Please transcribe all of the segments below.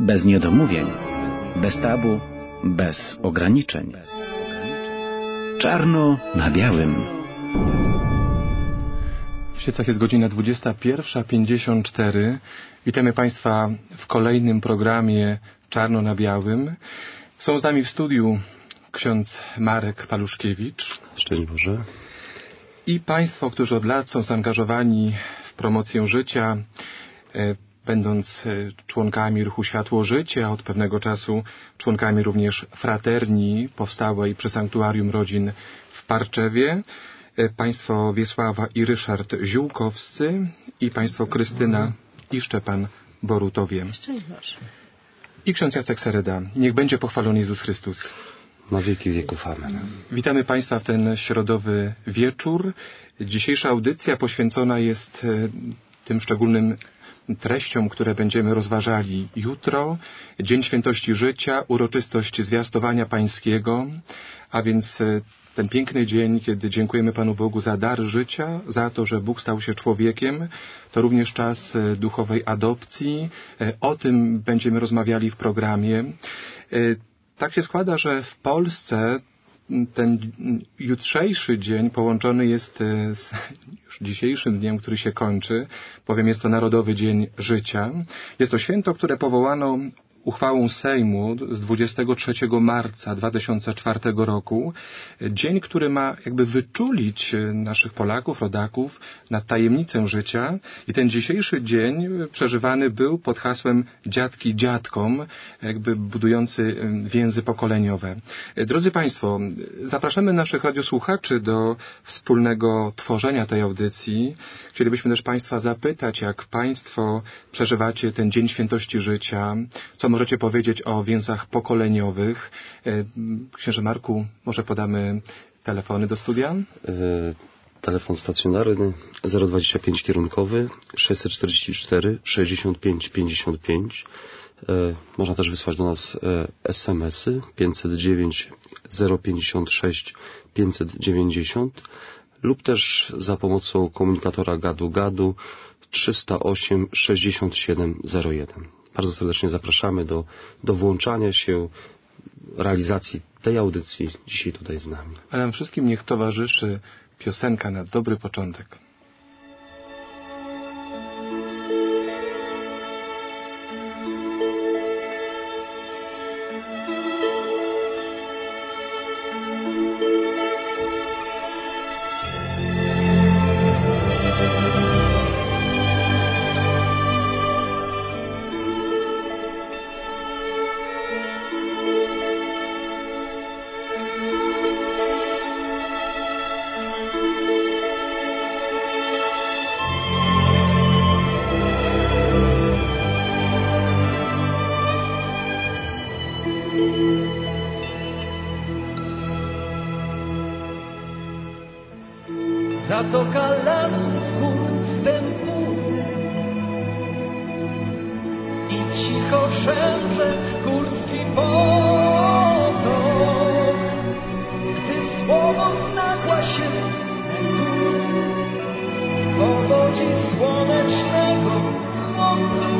Bez niedomówień, bez tabu, bez ograniczeń. Czarno na białym. W Siecach jest godzina 21:54. Witamy Państwa w kolejnym programie Czarno na białym. Są z nami w studiu ksiądz Marek Paluszkiewicz. Szczęść Boże. I Państwo, którzy od lat są zaangażowani w promocję życia, będąc członkami ruchu Światło Życie, a od pewnego czasu członkami również Fraterni powstałej przy Sanktuarium Rodzin w Parczewie. Państwo Wiesława i Ryszard Ziółkowscy i państwo Krystyna i Szczepan Borutowie. I ksiądz Jacek Sereda. Niech będzie pochwalony Jezus Chrystus. Na wieki wieków. Amen. Witamy Państwa w ten środowy wieczór. Dzisiejsza audycja poświęcona jest tym szczególnym treściom, które będziemy rozważali jutro. Dzień Świętości Życia, uroczystość Zwiastowania Pańskiego, a więc ten piękny dzień, kiedy dziękujemy Panu Bogu za dar życia, za to, że Bóg stał się człowiekiem. To również czas duchowej adopcji. O tym będziemy rozmawiali w programie. Tak się składa, że w Polsce ten jutrzejszy dzień połączony jest z już dzisiejszym dniem, który się kończy, bowiem jest to Narodowy Dzień Życia. Jest to święto, które powołano uchwałą Sejmu z 23 marca 2004 roku. Dzień, który ma jakby wyczulić naszych Polaków, rodaków na tajemnicę życia. I ten dzisiejszy dzień przeżywany był pod hasłem Dziadki dziadkom, jakby budujący więzy pokoleniowe. Drodzy Państwo, zapraszamy naszych radiosłuchaczy do wspólnego tworzenia tej audycji. Chcielibyśmy też Państwa zapytać, jak Państwo przeżywacie ten Dzień Świętości Życia, co możecie powiedzieć o więzach pokoleniowych. Księże Marku, może podamy telefony do studia? Telefon stacjonarny 025 kierunkowy 644 65 55. Można też wysłać do nas SMS-y 509 056 590 lub też za pomocą komunikatora gadu 308 6701. Bardzo serdecznie zapraszamy do włączania się, realizacji tej audycji dzisiaj tutaj z nami. A nam wszystkim niech towarzyszy piosenka na dobry początek. Zatoka lasu z gór wstępuje i cicho szemrze górski potok. Gdy słowo znagła się znajduje w powodzi słonecznego smoku.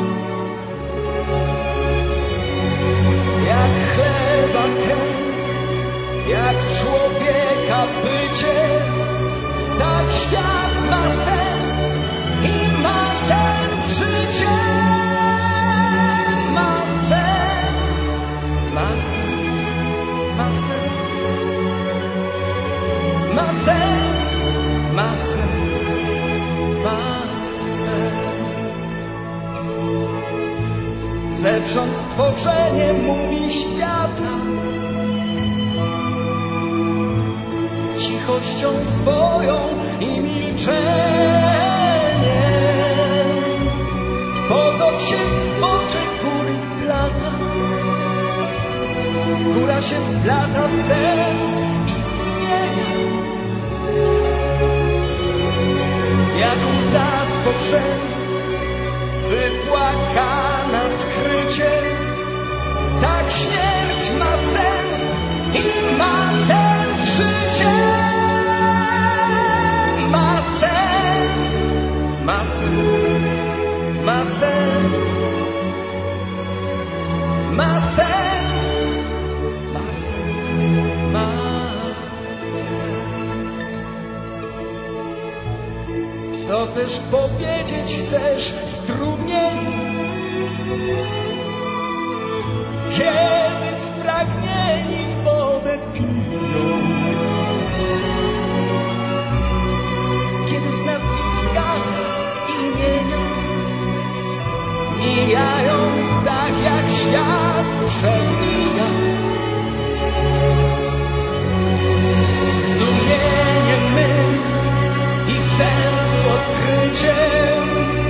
Jak chleba kęs, jak człowieka bycie, tak świat ma sens i ma sens życie. Ma sens, ma sens, ma sens, ma sens, ma sens, ma sens. Zewsząd stworzenie mówi świata cichością swoją i milczeniem. Potok się w oczy góry wplata, góra się wplata w sens istnienia. Jak łza spod rzęs wypłakana skrycie, tak śmierć ma sens i ma sens życie. Ma sens, ma sens, ma sens. chcesz powiedzieć, chcesz strumień. Kiedy spragnieni wodę piją, kiedy z nazwiska imienia mijają tak jak świat przemija. Zdumieniem mym i sensu odkryciem,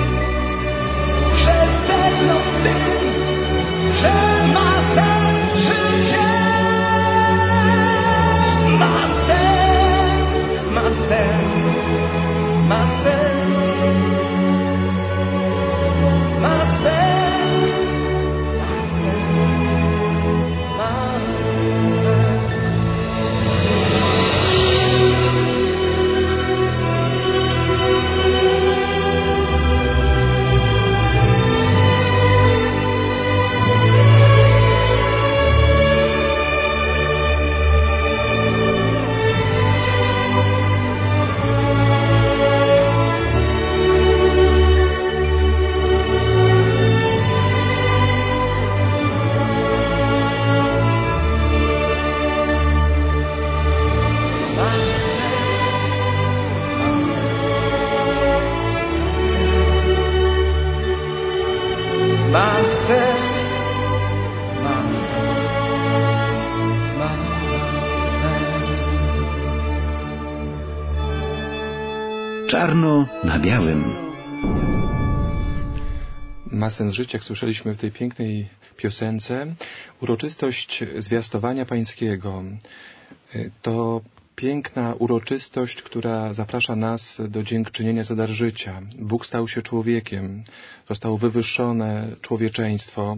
że sedno w tym, że ma sens życie. Ma sens, ma sens, ma sens, ma sens, ma sens, ma sens. Ma sens, ma sens, ma sens. Czarno na białym. Ma sens życia, jak słyszeliśmy w tej pięknej piosence. Uroczystość zwiastowania pańskiego to piękna uroczystość, która zaprasza nas do dziękczynienia za dar życia. Bóg stał się człowiekiem, zostało wywyższone człowieczeństwo.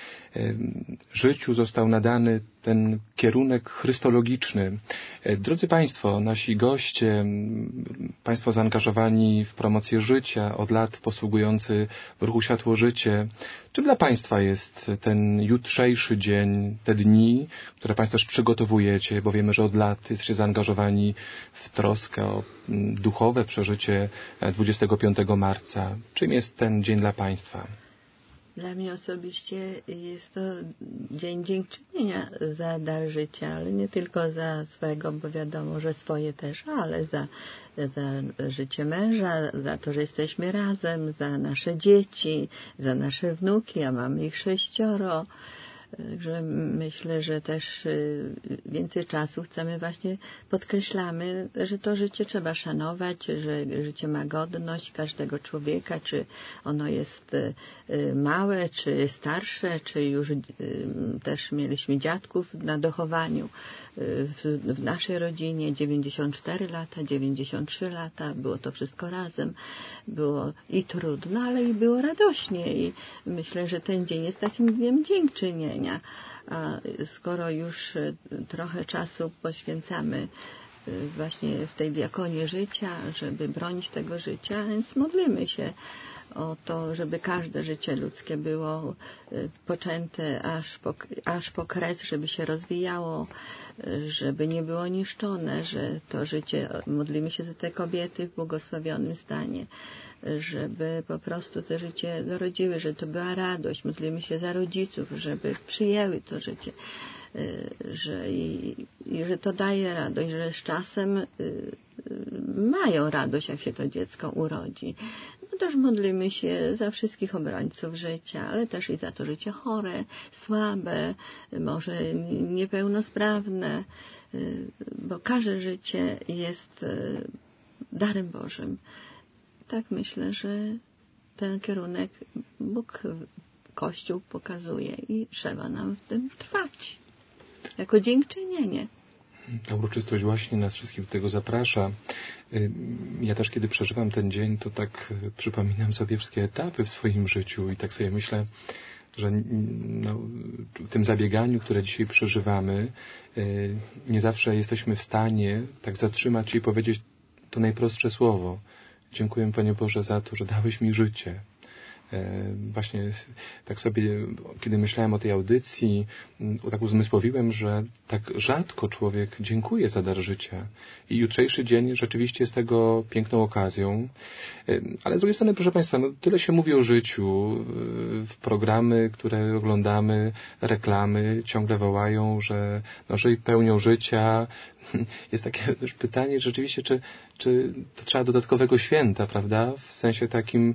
Życiu został nadany ten kierunek chrystologiczny. Drodzy Państwo, nasi goście, Państwo zaangażowani w promocję życia, od lat posługujący w ruchu Światło Życie, czym dla Państwa jest ten jutrzejszy dzień, te dni, które Państwo też przygotowujecie, bo wiemy, że od lat jesteście zaangażowani w troskę o duchowe przeżycie 25 marca. Czym jest ten dzień dla Państwa? Dla mnie osobiście jest to dzień dziękczynienia za dar życia, ale nie tylko za swego, bo wiadomo, że swoje też, ale za życie męża, za to, że jesteśmy razem, za nasze dzieci, za nasze wnuki, a mamy ich 6. Także myślę, że też więcej czasu chcemy właśnie, podkreślamy, że to życie trzeba szanować, że życie ma godność każdego człowieka, czy ono jest małe, czy starsze, czy już też mieliśmy dziadków na dochowaniu. W naszej rodzinie 94 lata, 93 lata, było to wszystko razem. Było i trudno, ale i było radośnie i myślę, że ten dzień jest takim dniem dziękczynienia. A skoro już trochę czasu poświęcamy właśnie w tej diakonii życia, żeby bronić tego życia, więc modlimy się o to, żeby każde życie ludzkie było poczęte aż po kres, żeby się rozwijało, żeby nie było niszczone, że to życie, modlimy się za te kobiety w błogosławionym stanie, żeby po prostu to życie dorodziły, że to była radość. Modlimy się za rodziców, żeby przyjęły to życie, że to daje radość, że z czasem mają radość, jak się to dziecko urodzi. No też modlimy się za wszystkich obrońców życia, ale też i za to życie chore, słabe, może niepełnosprawne, bo każde życie jest darem Bożym. Tak myślę, że ten kierunek Bóg, Kościół pokazuje i trzeba nam w tym trwać. Jako dziękczynienie. Ta uroczystość właśnie nas wszystkich do tego zaprasza. Ja też, kiedy przeżywam ten dzień, to tak przypominam sobie wszystkie etapy w swoim życiu i tak sobie myślę, że w tym zabieganiu, które dzisiaj przeżywamy, nie zawsze jesteśmy w stanie tak zatrzymać się i powiedzieć to najprostsze słowo. Dziękuję, Panie Boże, za to, że dałeś mi życie. Właśnie tak sobie, kiedy myślałem o tej audycji, tak uzmysłowiłem, że tak rzadko człowiek dziękuje za dar życia. I jutrzejszy dzień rzeczywiście jest tego piękną okazją. Ale z drugiej strony, proszę Państwa, tyle się mówi o życiu. W programy, które oglądamy, reklamy ciągle wołają, że żyj pełnią życia. Jest takie też pytanie rzeczywiście, czy to trzeba dodatkowego święta, prawda? W sensie takim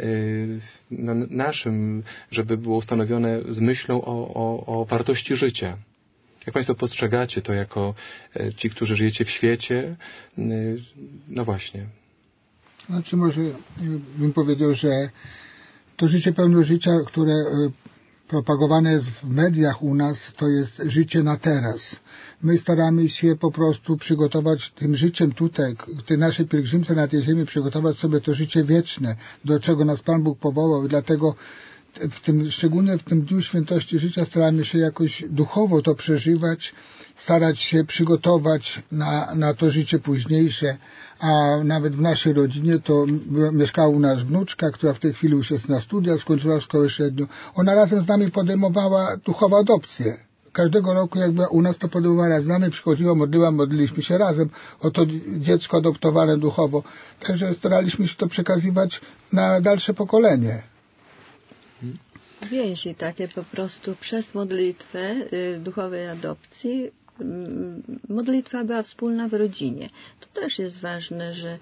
naszym, żeby było ustanowione z myślą o wartości życia. Jak Państwo postrzegacie to jako ci, którzy żyjecie w świecie? No właśnie. Znaczy może bym powiedział, że to życie pełne życia, które propagowane jest w mediach u nas, to jest życie na teraz. My staramy się po prostu przygotować tym życiem tutaj, w tej naszej pielgrzymce na tej ziemi, przygotować sobie to życie wieczne, do czego nas Pan Bóg powołał i dlatego szczególnie w tym Dniu Świętości Życia staramy się jakoś duchowo to przeżywać, starać się przygotować na to życie późniejsze, a nawet w naszej rodzinie to mieszkała u nas wnuczka, która w tej chwili już jest na studiach, skończyła szkołę średnią. Ona razem z nami podejmowała duchową adopcję. Każdego roku jakby u nas to podejmowała z nami, przychodziła, modliliśmy się razem o to dziecko adoptowane duchowo. Także staraliśmy się to przekazywać na dalsze pokolenie. Więzi takie po prostu przez modlitwę duchowej adopcji. Modlitwa była wspólna w rodzinie. To też jest ważne, że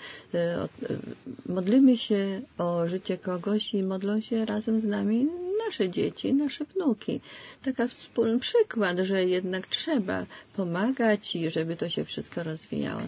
modlimy się o życie kogoś i modlą się razem z nami nasze dzieci, nasze wnuki. Taki wspólny przykład, że jednak trzeba pomagać i żeby to się wszystko rozwijało.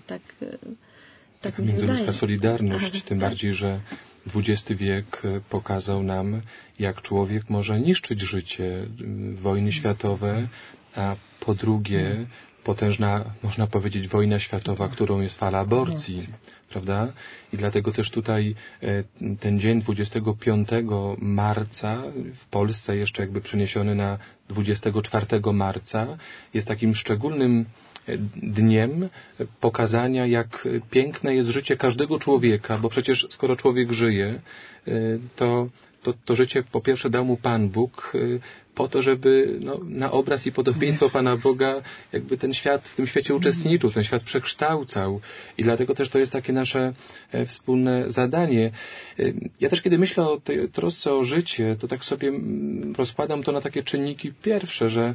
Tak mi międzyludzka wydaje. solidarność, tym bardziej, że XX wiek pokazał nam, jak człowiek może niszczyć życie, wojny światowe, a po drugie potężna, można powiedzieć, wojna światowa, którą jest fala aborcji, prawda? I dlatego też tutaj ten dzień 25 marca, w Polsce jeszcze jakby przeniesiony na 24 marca, jest takim szczególnym dniem pokazania, jak piękne jest życie każdego człowieka, bo przecież skoro człowiek żyje, to życie po pierwsze dał mu Pan Bóg po to, żeby na obraz i podobieństwo Pana Boga jakby ten świat w tym świecie uczestniczył, ten świat przekształcał i dlatego też to jest takie nasze wspólne zadanie. Ja też kiedy myślę o tej trosce o życie, to tak sobie rozkładam to na takie czynniki pierwsze, że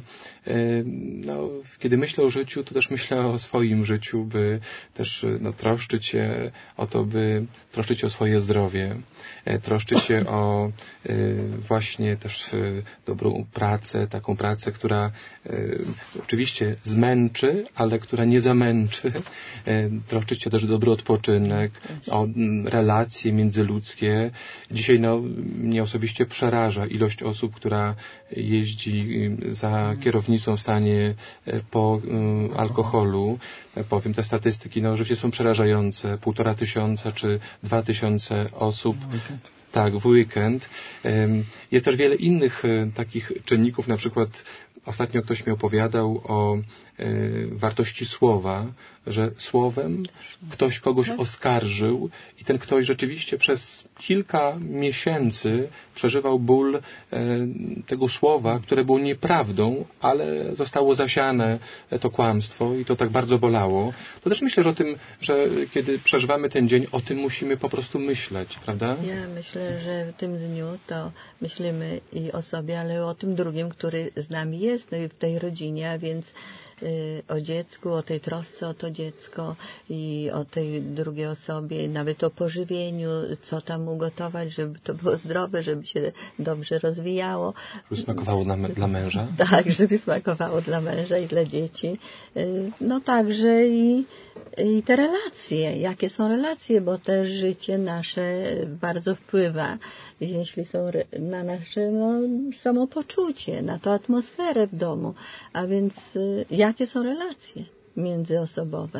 kiedy myślę o życiu, to też myślę o swoim życiu, by też troszczyć się o to, by troszczyć się o swoje zdrowie, troszczyć się o właśnie też dobrą pracę, taką pracę, która oczywiście zmęczy, ale która nie zamęczy. Troszczyć się też o dobry odpoczynek, o relacje międzyludzkie. Dzisiaj mnie osobiście przeraża ilość osób, która jeździ za kierownicą w stanie po alkoholu. Powiem, te statystyki oczywiście są przerażające. 1500 czy 2000 osób tak, w weekend. Jest też wiele innych takich czynników, na przykład ostatnio ktoś mi opowiadał o wartości słowa, że słowem ktoś kogoś oskarżył i ten ktoś rzeczywiście przez kilka miesięcy przeżywał ból tego słowa, które było nieprawdą, ale zostało zasiane to kłamstwo i to tak bardzo bolało. To też myślę, że o tym, że kiedy przeżywamy ten dzień, o tym musimy po prostu myśleć, prawda? Ja myślę, że w tym dniu to myślimy i o sobie, ale o tym drugim, który z nami jest w tej rodzinie, a więc o dziecku, o tej trosce o to dziecko i o tej drugiej osobie, nawet o pożywieniu, co tam ugotować, żeby to było zdrowe, żeby się dobrze rozwijało. Żeby smakowało dla męża? Tak, żeby smakowało dla męża i dla dzieci. Także i te relacje, jakie są relacje, bo też życie nasze bardzo wpływa, jeśli są na nasze samopoczucie, na tą atmosferę w domu, a więc jakie są relacje międzyosobowe.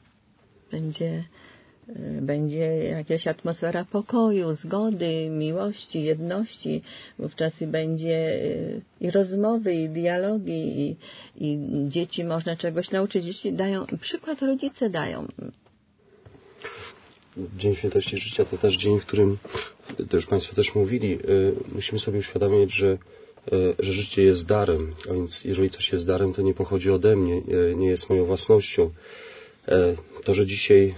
Będzie jakaś atmosfera pokoju, zgody, miłości, jedności. Wówczas będzie i rozmowy, i dialogi, i dzieci można czegoś nauczyć. Dzieci dają, przykład rodzice dają. Dzień Świętości Życia to też dzień, w którym, to już Państwo też mówili, musimy sobie uświadomić, że życie jest darem, a więc jeżeli coś jest darem, to nie pochodzi ode mnie, nie jest moją własnością. To, że dzisiaj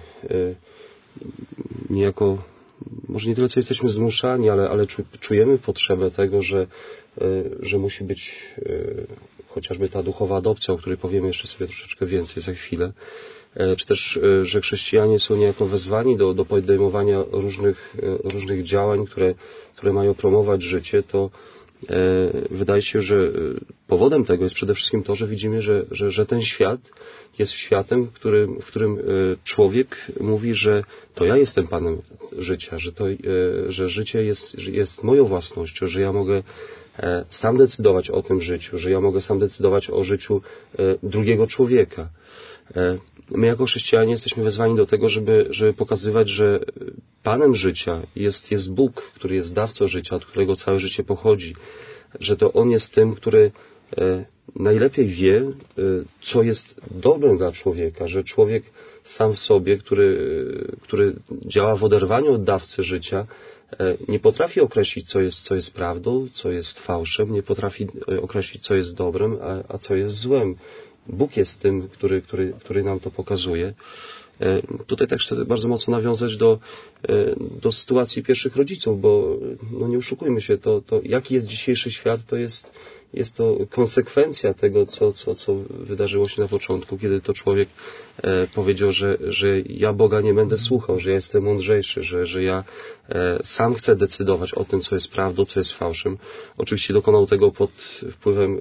niejako, może nie tyle co jesteśmy zmuszani, ale czujemy potrzebę tego, że musi być chociażby ta duchowa adopcja, o której powiemy jeszcze sobie troszeczkę więcej za chwilę, czy też, że chrześcijanie są niejako wezwani do podejmowania różnych działań, które mają promować życie, to wydaje się, że powodem tego jest przede wszystkim to, że widzimy, że ten świat jest światem, w którym człowiek mówi, że to ja jestem Panem życia, że życie jest moją własnością, że ja mogę sam decydować o tym życiu, że ja mogę sam decydować o życiu drugiego człowieka. My jako chrześcijanie jesteśmy wezwani do tego, żeby pokazywać, że Panem życia jest Bóg, który jest dawcą życia, od którego całe życie pochodzi, że to On jest tym, który najlepiej wie, co jest dobrem dla człowieka, że człowiek sam w sobie, który działa w oderwaniu od dawcy życia, nie potrafi określić, co jest prawdą, co jest fałszem, nie potrafi określić, co jest dobrem, a co jest złem. Bóg jest tym, który nam to pokazuje. Tutaj też chcę bardzo mocno nawiązać do sytuacji pierwszych rodziców, bo no nie oszukujmy się, to jaki jest dzisiejszy świat, to jest to konsekwencja tego, co wydarzyło się na początku, kiedy to człowiek powiedział, że ja Boga nie będę słuchał, że ja jestem mądrzejszy, że ja sam chcę decydować o tym, co jest prawdą, co jest fałszem. Oczywiście dokonał tego pod wpływem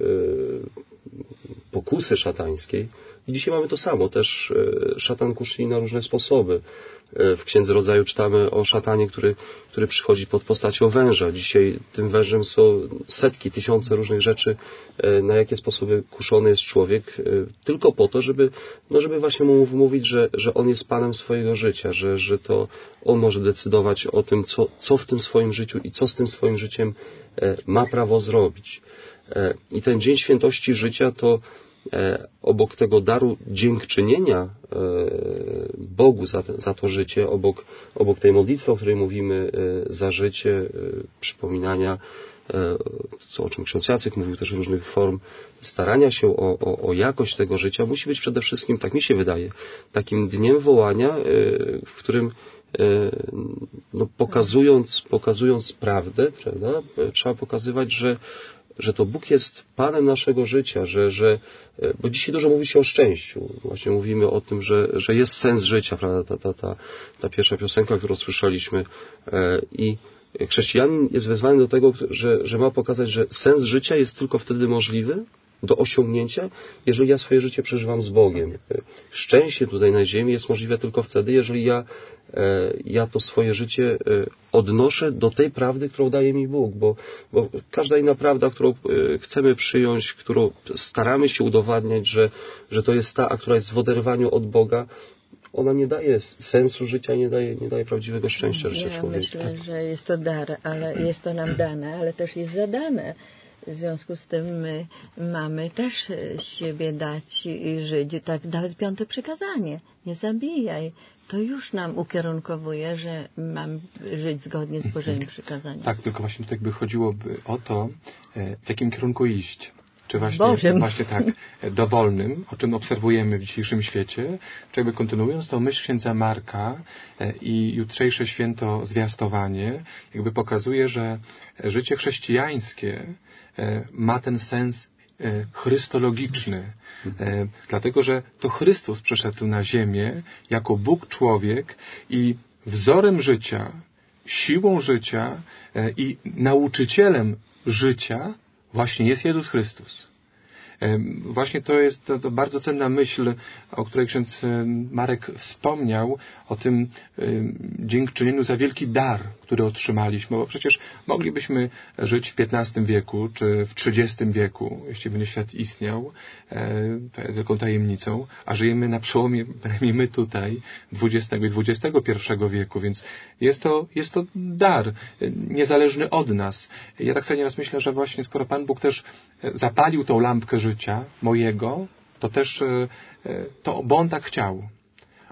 pokusy szatańskiej. I dzisiaj mamy to samo. Też szatan kusi na różne sposoby. W Księdze Rodzaju czytamy o szatanie, który przychodzi pod postacią węża. Dzisiaj tym wężem są setki, tysiące różnych rzeczy, na jakie sposoby kuszony jest człowiek, tylko po to, żeby właśnie mu mówić, że on jest Panem swojego życia, że to on może decydować o tym, co w tym swoim życiu i co z tym swoim życiem ma prawo zrobić. I ten Dzień Świętości Życia to obok tego daru dziękczynienia Bogu za to życie, obok tej modlitwy, o której mówimy, za życie, przypominania, o czym ksiądz Jacek mówił, też różnych form starania się o jakość tego życia, musi być przede wszystkim, tak mi się wydaje, takim dniem wołania, w którym pokazując prawdę, prawda, trzeba pokazywać, że to Bóg jest Panem naszego życia, bo dzisiaj dużo mówi się o szczęściu. Właśnie mówimy o tym, że jest sens życia, prawda? Ta pierwsza piosenka, którą słyszeliśmy. I chrześcijanin jest wezwany do tego, że ma pokazać, że sens życia jest tylko wtedy możliwy do osiągnięcia, jeżeli ja swoje życie przeżywam z Bogiem. Szczęście tutaj na ziemi jest możliwe tylko wtedy, jeżeli ja to swoje życie odnoszę do tej prawdy, którą daje mi Bóg, bo każda inna prawda, którą chcemy przyjąć, którą staramy się udowadniać, że to jest ta, która jest w oderwaniu od Boga, ona nie daje sensu życia, nie daje prawdziwego szczęścia życia człowieka. Myślę, że jest to dar, ale jest to nam dane, ale też jest zadane. W związku z tym my mamy też siebie dać i żyć. Tak, nawet 5. przykazanie. Nie zabijaj. To już nam ukierunkowuje, że mam żyć zgodnie z Bożymi przykazaniami. Tak, tylko właśnie tutaj by chodziłoby o to, w jakim kierunku iść. Czy właśnie tak, dowolnym, o czym obserwujemy w dzisiejszym świecie, czy jakby kontynuując tą myśl księdza Marka i jutrzejsze święto zwiastowanie, jakby pokazuje, że życie chrześcijańskie ma ten sens chrystologiczny, dlatego, że to Chrystus przyszedł na ziemię jako Bóg człowiek i wzorem życia, siłą życia i nauczycielem życia właśnie jest Jezus Chrystus. Właśnie to jest to bardzo cenna myśl, o której ksiądz Marek wspomniał, o tym dziękczynieniu za wielki dar, który otrzymaliśmy, bo przecież moglibyśmy żyć w XV wieku, czy w XX wieku, jeśli będzie świat istniał, wielką tajemnicą, a żyjemy na przełomie, przynajmniej my tutaj, XX i XXI wieku, więc jest to dar, niezależny od nas. Ja tak sobie nieraz myślę, że właśnie skoro Pan Bóg też zapalił tą lampkę życia mojego, to też bo On tak chciał.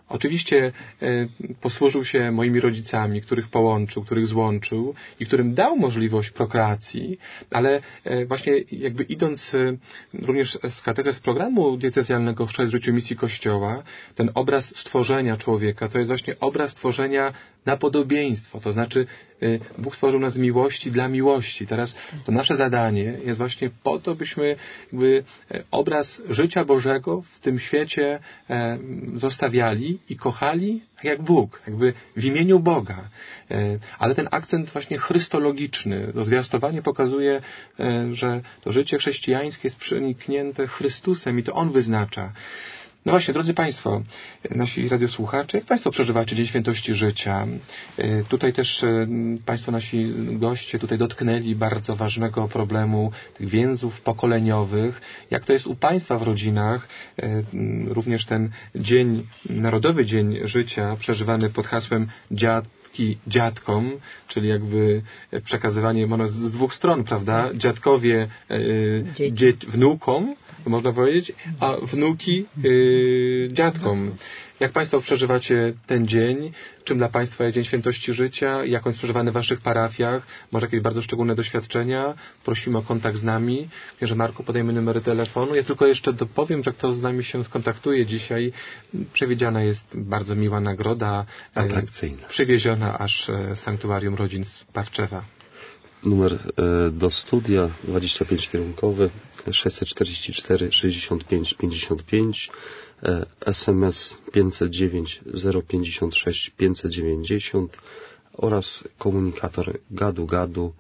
Oczywiście posłużył się moimi rodzicami, których połączył, których złączył i którym dał możliwość prokreacji, ale właśnie jakby idąc również z katechez programu diecezjalnego Chrzest w życiu misji Kościoła, ten obraz stworzenia człowieka to jest właśnie obraz stworzenia na podobieństwo, to znaczy Bóg stworzył nas z miłości dla miłości. Teraz to nasze zadanie jest właśnie po to, byśmy jakby obraz życia Bożego w tym świecie zostawiali i kochali jak Bóg, jakby w imieniu Boga. Ale ten akcent właśnie chrystologiczny, to zwiastowanie pokazuje, że to życie chrześcijańskie jest przeniknięte Chrystusem i to On wyznacza. No właśnie, drodzy Państwo, nasi radiosłuchacze, jak Państwo przeżywacie Dzień Świętości Życia? Tutaj też Państwo, nasi goście, tutaj dotknęli bardzo ważnego problemu tych więzów pokoleniowych. Jak to jest u Państwa w rodzinach? Również ten dzień, Narodowy Dzień Życia, przeżywany pod hasłem dziadkom, czyli jakby przekazywanie z dwóch stron, prawda? Dziadkowie wnukom, można powiedzieć, a wnuki dziadkom. Jak Państwo przeżywacie ten dzień? Czym dla Państwa jest Dzień Świętości Życia? Jak on jest przeżywany w Waszych parafiach? Może jakieś bardzo szczególne doświadczenia? Prosimy o kontakt z nami. Księże Marku, podajmy numery telefonu. Ja tylko jeszcze dopowiem, że kto z nami się skontaktuje dzisiaj, przewidziana jest bardzo miła nagroda. Atrakcyjna. Przywieziona aż z Sanktuarium Rodzin z Parczewa. Numer do studia 25 kierunkowy 644 65 55, SMS 509 056 590 oraz komunikator gadu gadu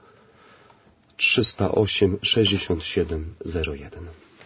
308 67 01.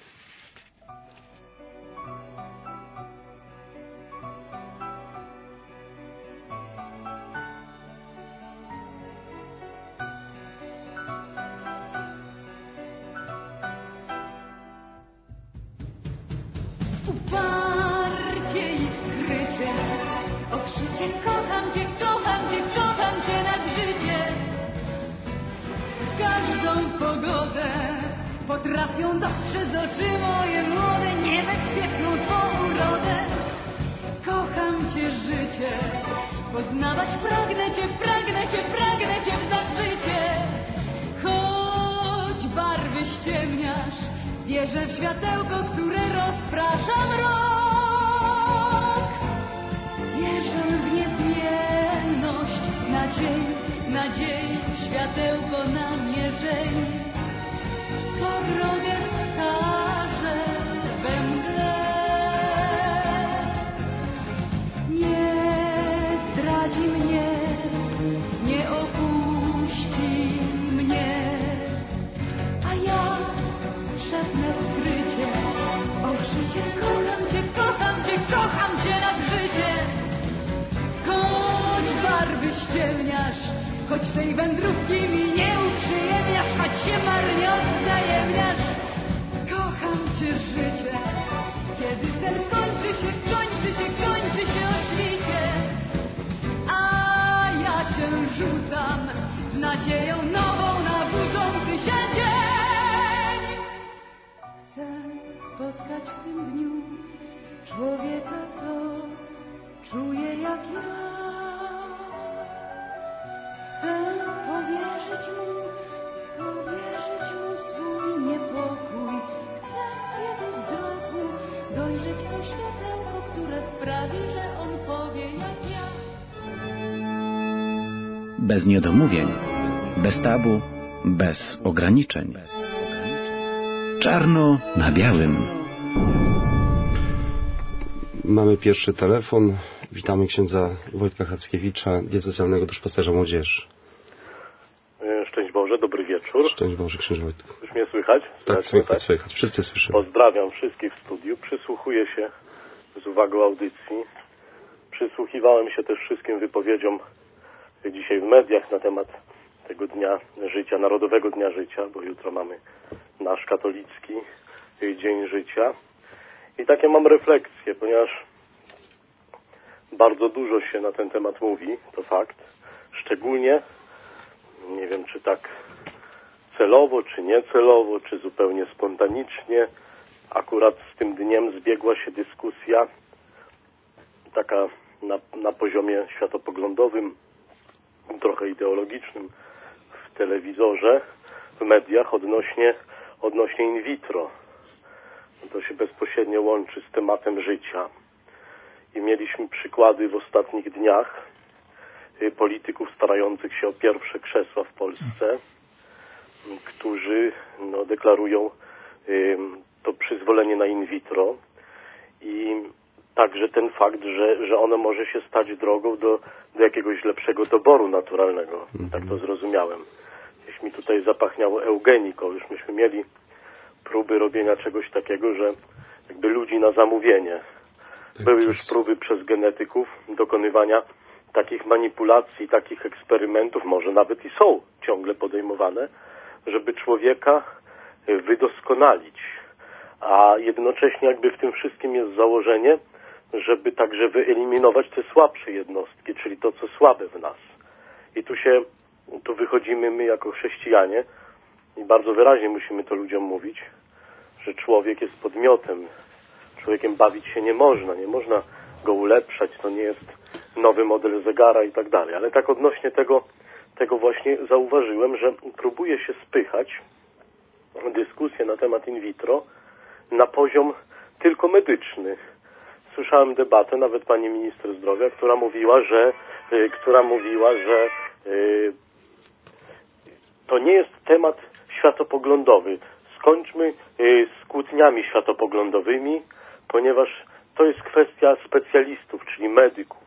Potrafią dostrzec oczy moje młode, niebezpieczną twą urodę. Kocham cię, życie, poznawać pragnę cię, pragnę cię, pragnę cię w zachwycie. Choć barwy ściemniasz, wierzę w światełko, które rozprasza mrok. Wierzę w niezmienność, nadziei, światełko namierzeń. Co drogę wskaże we mgle. Nie zdradzi mnie, nie opuści mnie, a ja szepnę skrycie: o życie, kocham cię, kocham cię, kocham cię nad życie. Choć barwy ściemniasz, choć tej wędrówki mi nie uprzyjemniasz, choć się marnie odzajemniasz. Kocham cię, życie, kiedy sen kończy się o świcie. A ja się rzucam z nadzieją nową na budzący się dzień. Chcę spotkać w tym dniu człowieka, co czuje jak ja. Chcę powierzyć mu swój niepokój. Chcę w jego wzroku dojrzeć to światełko, które sprawi, że on powie jak ja. Bez niedomówień, bez tabu, bez ograniczeń. Czarno na białym. Mamy pierwszy telefon. Witamy księdza Wojtka Hackiewicza, diecezjalnego duszpasterza młodzieży. Szczęść Boże, dobry wieczór. Szczęść Boże, księże Wojtku. Już mnie słychać? Tak, słychać. Wszyscy słyszymy. Pozdrawiam wszystkich w studiu. Przysłuchuję się z uwagą audycji. Przysłuchiwałem się też wszystkim wypowiedziom dzisiaj w mediach na temat tego dnia życia, Narodowego Dnia Życia, bo jutro mamy nasz katolicki Dzień Życia. I takie mam refleksje, ponieważ bardzo dużo się na ten temat mówi, to fakt. Szczególnie, nie wiem czy tak celowo, czy niecelowo, czy zupełnie spontanicznie, akurat z tym dniem zbiegła się dyskusja, taka na poziomie światopoglądowym, trochę ideologicznym w telewizorze, w mediach odnośnie in vitro. To się bezpośrednio łączy z tematem życia. I mieliśmy przykłady w ostatnich dniach polityków starających się o pierwsze krzesła w Polsce, którzy deklarują to przyzwolenie na in vitro i także ten fakt, że ono może się stać drogą do jakiegoś lepszego doboru naturalnego. Tak to zrozumiałem. Gdzieś mi tutaj zapachniało eugeniką. Już myśmy mieli próby robienia czegoś takiego, że jakby ludzi na zamówienie. Były już próby przez genetyków dokonywania takich manipulacji, takich eksperymentów, może nawet i są ciągle podejmowane, żeby człowieka wydoskonalić. A jednocześnie jakby w tym wszystkim jest założenie, żeby także wyeliminować te słabsze jednostki, czyli to, co słabe w nas. I tu wychodzimy my jako chrześcijanie i bardzo wyraźnie musimy to ludziom mówić, że człowiek jest podmiotem. Człowiekiem bawić się nie można go ulepszać, to nie jest nowy model zegara i tak dalej. Ale tak odnośnie tego właśnie zauważyłem, że próbuje się spychać dyskusję na temat in vitro na poziom tylko medyczny. Słyszałem debatę, nawet pani minister zdrowia, która mówiła, że to nie jest temat światopoglądowy. Skończmy z kłótniami światopoglądowymi, ponieważ to jest kwestia specjalistów, czyli medyków.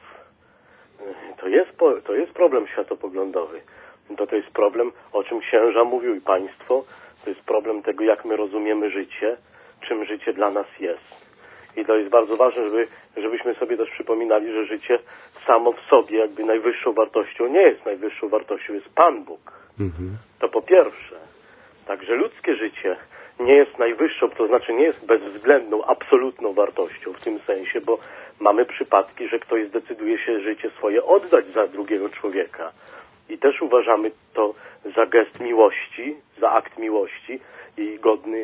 To jest problem światopoglądowy. To jest problem, o czym księża mówił i państwo, to jest problem tego, jak my rozumiemy życie, czym życie dla nas jest. I to jest bardzo ważne, żebyśmy sobie też przypominali, że życie samo w sobie jakby najwyższą wartością nie jest. Najwyższą wartością jest Pan Bóg. To po pierwsze. Także ludzkie życie nie jest najwyższą, to znaczy nie jest bezwzględną, absolutną wartością w tym sensie, bo mamy przypadki, że ktoś zdecyduje się życie swoje oddać za drugiego człowieka. I też uważamy to za gest miłości, za akt miłości i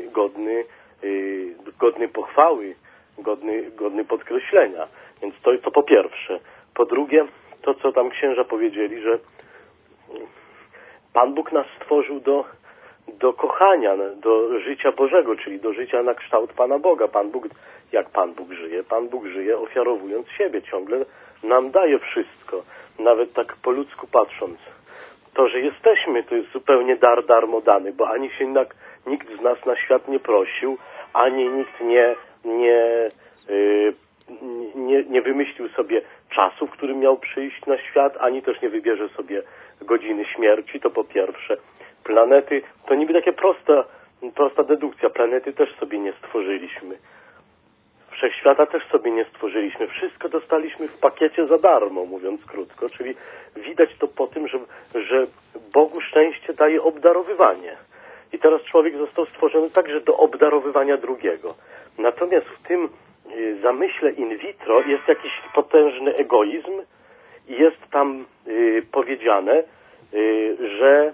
godny pochwały, godny podkreślenia. Więc to po pierwsze. Po drugie, to co tam księża powiedzieli, że Pan Bóg nas stworzył do kochania, do życia Bożego, czyli do życia na kształt Pana Boga. Jak Pan Bóg żyje? Pan Bóg żyje ofiarowując siebie. Ciągle nam daje wszystko. Nawet tak po ludzku patrząc. To, że jesteśmy, to jest zupełnie darmo dany, bo ani się nikt z nas na świat nie prosił, ani nikt nie wymyślił sobie czasu, w którym miał przyjść na świat, ani też nie wybierze sobie godziny śmierci, to po pierwsze. Planety, to niby takie prosta dedukcja, planety też sobie nie stworzyliśmy. Wszechświata też sobie nie stworzyliśmy. Wszystko dostaliśmy w pakiecie za darmo, mówiąc krótko, czyli widać to po tym, że Bogu szczęście daje obdarowywanie. I teraz człowiek został stworzony także do obdarowywania drugiego. Natomiast w tym zamyśle in vitro jest jakiś potężny egoizm i jest tam powiedziane, że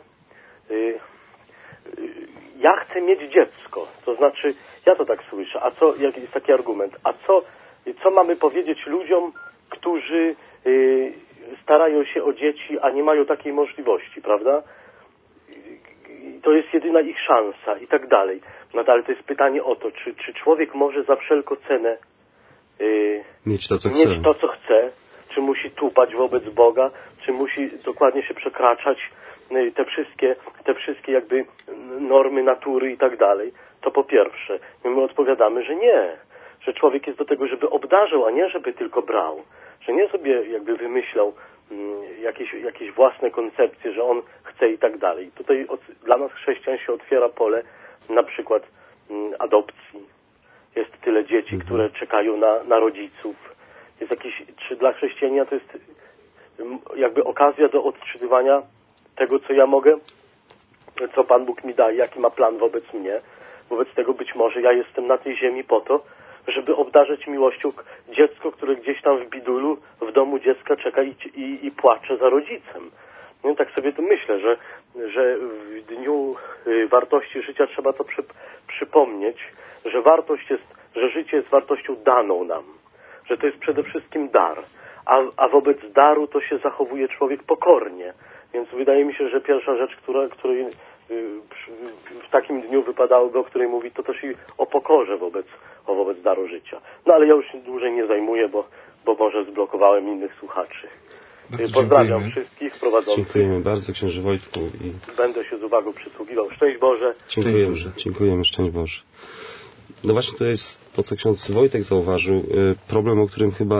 ja chcę mieć dziecko. To znaczy, ja to tak słyszę. A co, jaki jest taki argument? A co mamy powiedzieć ludziom, którzy starają się o dzieci, a nie mają takiej możliwości, prawda? To jest jedyna ich szansa i tak dalej. No ale to jest pytanie o to, czy człowiek może za wszelką cenę mieć to, co chce, czy musi tupać wobec Boga, czy musi dokładnie się przekraczać te wszystkie jakby normy natury i tak dalej. To po pierwsze. My odpowiadamy, że nie. Że człowiek jest do tego, żeby obdarzał, a nie żeby tylko brał. Że nie sobie jakby wymyślał jakieś własne koncepcje, że on chce i tak dalej. Tutaj dla nas chrześcijan się otwiera pole na przykład adopcji. Jest tyle dzieci, które czekają na rodziców. Jest czy dla chrześcijanina to jest jakby okazja do odczytywania tego, co ja mogę, co Pan Bóg mi daje, jaki ma plan wobec mnie. Wobec tego być może ja jestem na tej ziemi po to, żeby obdarzyć miłością dziecko, które gdzieś tam w bidulu, w domu dziecka czeka i płacze za rodzicem. No, tak sobie to myślę, że w dniu wartości życia trzeba to przypomnieć, że życie jest wartością daną nam. że to jest przede wszystkim dar, a wobec daru to się zachowuje człowiek pokornie. Więc wydaje mi się, że pierwsza rzecz, której w takim dniu wypadałoby, o której mówi, to też i o pokorze wobec daru życia. No ale ja już dłużej nie zajmuję, bo może zblokowałem innych słuchaczy. Pozdrawiam wszystkich prowadzących. Dziękujemy bardzo, księże Wojtku. Będę się z uwagą przysługiwał. Szczęść Boże. Dziękujemy, szczęść Boże. No właśnie to jest to, co ksiądz Wojtek zauważył. Problem, o którym chyba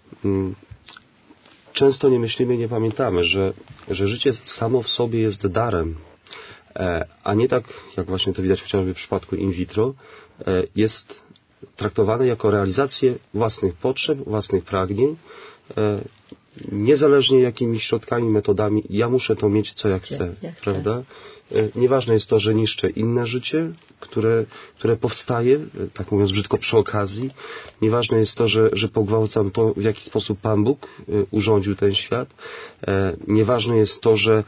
często nie myślimy i nie pamiętamy, że życie samo w sobie jest darem, a nie tak, jak właśnie to widać chociażby w przypadku in vitro, jest traktowane jako realizację własnych potrzeb, własnych pragnień, niezależnie jakimi środkami, metodami. Ja muszę to mieć, co ja chcę, prawda? Nieważne jest to, że niszczę inne życie, które powstaje, tak mówiąc brzydko, przy okazji. Nieważne jest to, że pogwałcam to, w jaki sposób Pan Bóg urządził ten świat. Nieważne jest to, że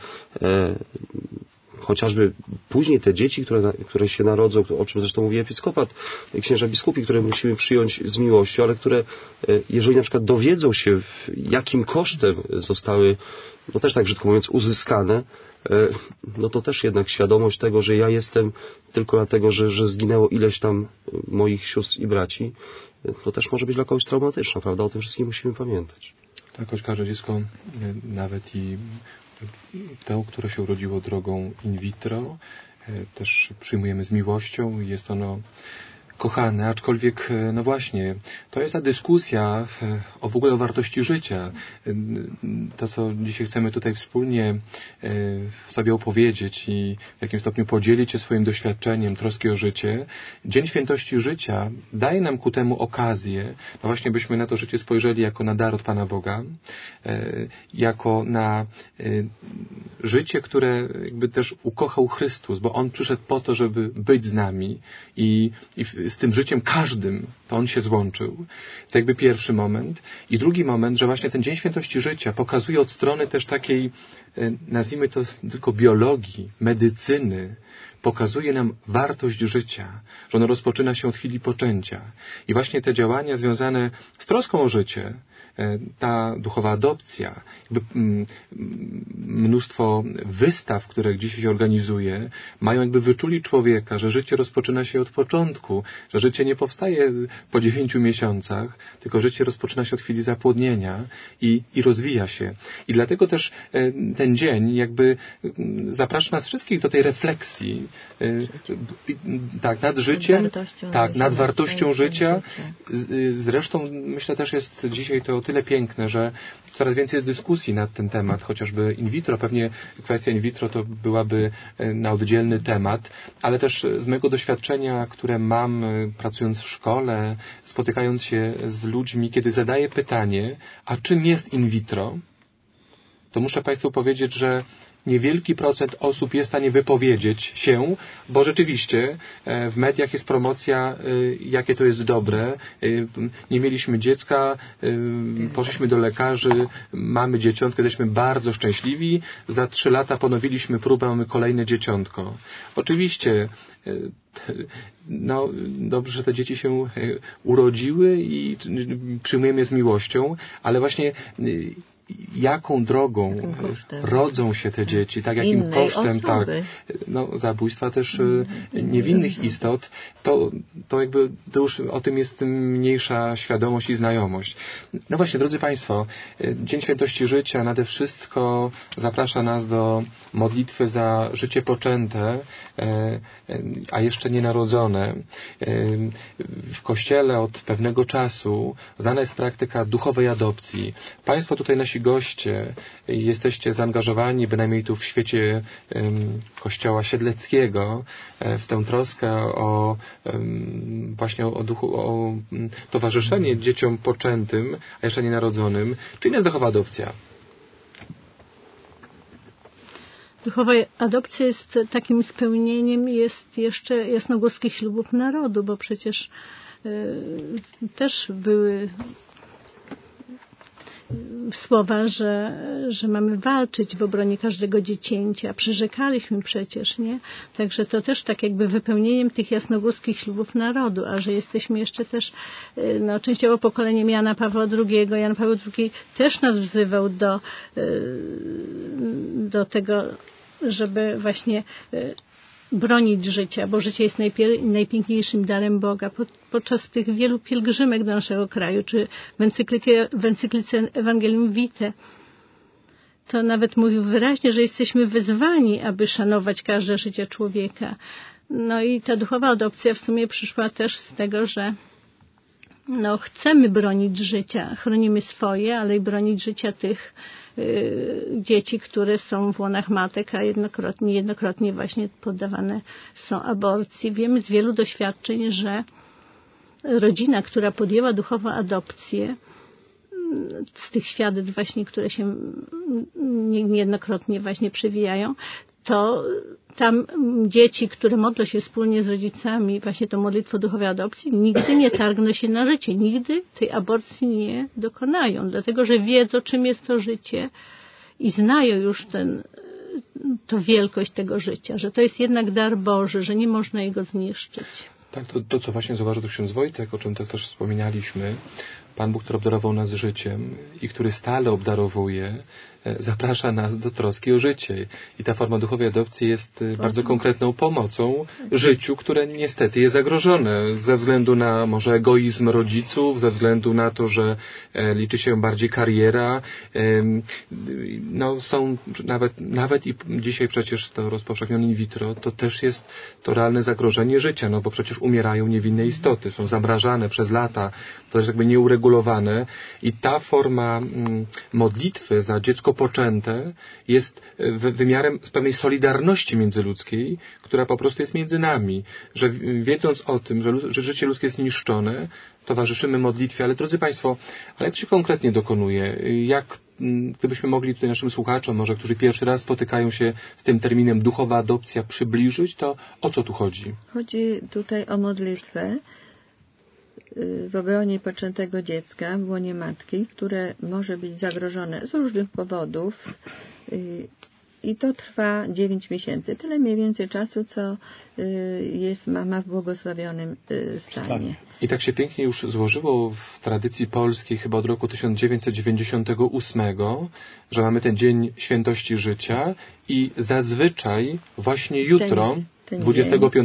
chociażby później te dzieci, które się narodzą, o czym zresztą mówi episkopat, księża biskupi, które musimy przyjąć z miłością, ale które, jeżeli na przykład dowiedzą się, jakim kosztem zostały, no też tak brzydko mówiąc, uzyskane, no to też jednak świadomość tego, że ja jestem tylko dlatego, że zginęło ileś tam moich sióstr i braci, to też może być dla kogoś traumatyczne, prawda? O tym wszystkim musimy pamiętać. Tak, choć każde dziecko, nawet i to, które się urodziło drogą in vitro, też przyjmujemy z miłością i jest ono kochane, aczkolwiek, no właśnie, to jest ta dyskusja w ogóle o wartości życia. To, co dzisiaj chcemy tutaj wspólnie sobie opowiedzieć i w jakim stopniu podzielić się swoim doświadczeniem, troski o życie. Dzień Świętości Życia daje nam ku temu okazję, no właśnie byśmy na to życie spojrzeli jako na dar od Pana Boga, jako na życie, które jakby też ukochał Chrystus, bo On przyszedł po to, żeby być z nami i z tym życiem każdym, to On się złączył. To jakby pierwszy moment. I drugi moment, że właśnie ten Dzień Świętości Życia pokazuje od strony też takiej, nazwijmy to tylko biologii, medycyny, pokazuje nam wartość życia, że ono rozpoczyna się od chwili poczęcia. I właśnie te działania związane z troską o życie, ta duchowa adopcja, mnóstwo wystaw, które dzisiaj się organizuje, mają jakby wyczulić człowieka, że życie rozpoczyna się od początku, że życie nie powstaje po 9 miesiącach, tylko życie rozpoczyna się od chwili zapłodnienia i rozwija się. I dlatego też ten dzień jakby zaprasza nas wszystkich do tej refleksji, tak, nad życiem, tak, nad wartością życia. Zresztą myślę też jest dzisiaj to o tyle piękne, że coraz więcej jest dyskusji nad ten temat, chociażby in vitro, pewnie kwestia in vitro to byłaby na oddzielny temat, ale też z mojego doświadczenia, które mam pracując w szkole, spotykając się z ludźmi, kiedy zadaję pytanie, a czym jest in vitro, to muszę Państwu powiedzieć, że niewielki procent osób jest w stanie wypowiedzieć się, bo rzeczywiście w mediach jest promocja, jakie to jest dobre. Nie mieliśmy dziecka, poszliśmy do lekarzy, mamy dzieciątkę, jesteśmy bardzo szczęśliwi. Za 3 lata ponowiliśmy próbę, mamy kolejne dzieciątko. Oczywiście no, dobrze, że te dzieci się urodziły i przyjmujemy je z miłością, ale właśnie jaką drogą rodzą się te dzieci, tak, jakim kosztem, tak, no, zabójstwa też niewinnych istot, to jakby to już o tym jest mniejsza świadomość i znajomość. No właśnie, drodzy Państwo, Dzień Świętości Życia nade wszystko zaprasza nas do modlitwy za życie poczęte, a jeszcze nienarodzone. W Kościele od pewnego czasu znana jest praktyka duchowej adopcji. Państwo tutaj, nasi goście, jesteście zaangażowani, bynajmniej tu w świecie Kościoła Siedleckiego, w tę troskę właśnie o towarzyszenie dzieciom poczętym, a jeszcze nienarodzonym. Czym jest duchowa adopcja? Duchowa adopcja jest takim spełnieniem jest jeszcze jasnogórskich ślubów narodu, bo przecież też były słowa, że mamy walczyć w obronie każdego dziecięcia. Przyrzekaliśmy przecież, nie? Także to też tak jakby wypełnieniem tych jasnogórskich ślubów narodu, a że jesteśmy jeszcze też częściowo pokoleniem Jana Pawła II. Jan Paweł II też nas wzywał do tego, żeby właśnie bronić życia, bo życie jest najpiękniejszym darem Boga. Podczas tych wielu pielgrzymek do naszego kraju, czy w encyklice Evangelium Vitae, to nawet mówił wyraźnie, że jesteśmy wezwani, aby szanować każde życie człowieka. No i ta duchowa adopcja w sumie przyszła też z tego, że chcemy bronić życia, chronimy swoje, ale i bronić życia tych dzieci, które są w łonach matek, a niejednokrotnie właśnie poddawane są aborcji. Wiemy z wielu doświadczeń, że rodzina, która podjęła duchową adopcję, z tych świadectw właśnie, które się niejednokrotnie właśnie przewijają, to tam dzieci, które modlą się wspólnie z rodzicami, właśnie tą modlitwą duchowej adopcji, nigdy nie targną się na życie, nigdy tej aborcji nie dokonają, dlatego że wiedzą, czym jest to życie i znają już to wielkość tego życia, że to jest jednak dar Boży, że nie można jego zniszczyć. Tak, to co właśnie zauważył ksiądz Wojtek, o czym też wspominaliśmy, Pan Bóg, który obdarował nas życiem i który stale obdarowuje, zaprasza nas do troski o życie. I ta forma duchowej adopcji jest bardzo konkretną pomocą życiu, które niestety jest zagrożone ze względu na może egoizm rodziców, ze względu na to, że liczy się bardziej kariera. Są nawet i dzisiaj przecież to rozpowszechnione in vitro, to też jest to realne zagrożenie życia, bo przecież umierają niewinne istoty, są zamrażane przez lata, to jest jakby nieuregulowane i ta forma modlitwy za dziecko poczęte jest wymiarem pewnej solidarności międzyludzkiej, która po prostu jest między nami, że wiedząc o tym, że życie ludzkie jest niszczone, towarzyszymy modlitwie, ale drodzy Państwo, ale jak to się konkretnie dokonuje? Gdybyśmy mogli tutaj naszym słuchaczom, może którzy pierwszy raz spotykają się z tym terminem duchowa adopcja, przybliżyć, to o co tu chodzi? Chodzi tutaj o modlitwę w obronie poczętego dziecka w łonie matki, które może być zagrożone z różnych powodów i to trwa 9 miesięcy. Tyle mniej więcej czasu, co jest mama w błogosławionym stanie. I tak się pięknie już złożyło w tradycji polskiej chyba od roku 1998, że mamy ten Dzień Świętości Życia i zazwyczaj właśnie jutro 25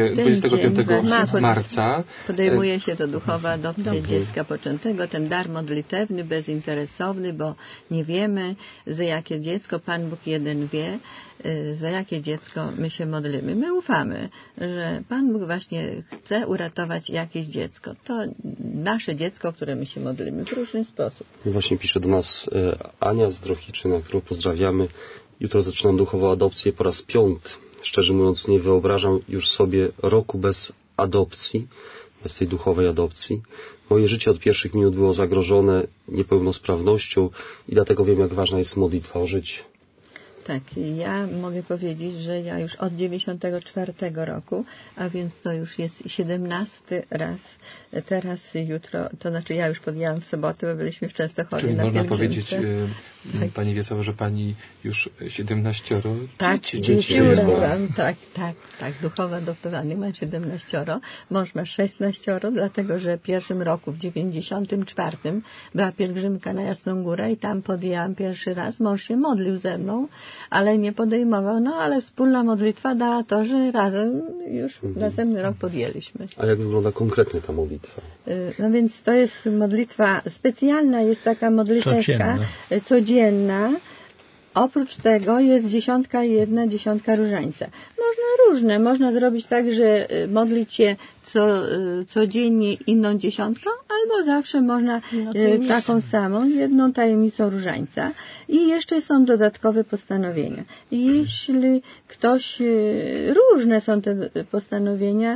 marca podejmuje się to duchowa adopcja dziecka poczętego, ten dar modlitewny, bezinteresowny, bo nie wiemy, za jakie dziecko, Pan Bóg jeden wie, za jakie dziecko my się modlimy. My ufamy, że Pan Bóg właśnie chce uratować jakieś dziecko. To nasze dziecko, o które my się modlimy w różny sposób. I właśnie pisze do nas Ania z Drohiczyna, którą pozdrawiamy. Jutro zaczynam duchową adopcję po raz 5. Szczerze mówiąc, nie wyobrażam już sobie roku bez adopcji, bez tej duchowej adopcji. Moje życie od pierwszych minut było zagrożone niepełnosprawnością i dlatego wiem, jak ważna jest modlitwa o życie. Tak, ja mogę powiedzieć, że ja już od 94 roku, a więc to już jest 17 raz, teraz jutro, to znaczy ja już podjęłam w sobotę, bo byliśmy w Częstochowie. Czyli na można pielgrzymce. powiedzieć, Pani Wiesławo, że Pani już 17 dzieci urodziłam. Tak, duchowo adoptowanych mam 17, mąż ma 16, dlatego że w pierwszym roku, w 94 była pielgrzymka na Jasną Górę i tam podjęłam pierwszy raz, mąż się modlił ze mną, ale nie podejmował, ale wspólna modlitwa dała to, że razem już następny rok podjęliśmy. A jak wygląda konkretnie ta modlitwa? No więc to jest modlitwa specjalna, jest taka modlitewka codzienna. Oprócz tego jest 10 różańca. Można różne. Można zrobić tak, że modlić się codziennie inną dziesiątką, albo zawsze można taką samą, jedną tajemnicą różańca. I jeszcze są dodatkowe postanowienia. Jeśli ktoś, różne są te postanowienia, nie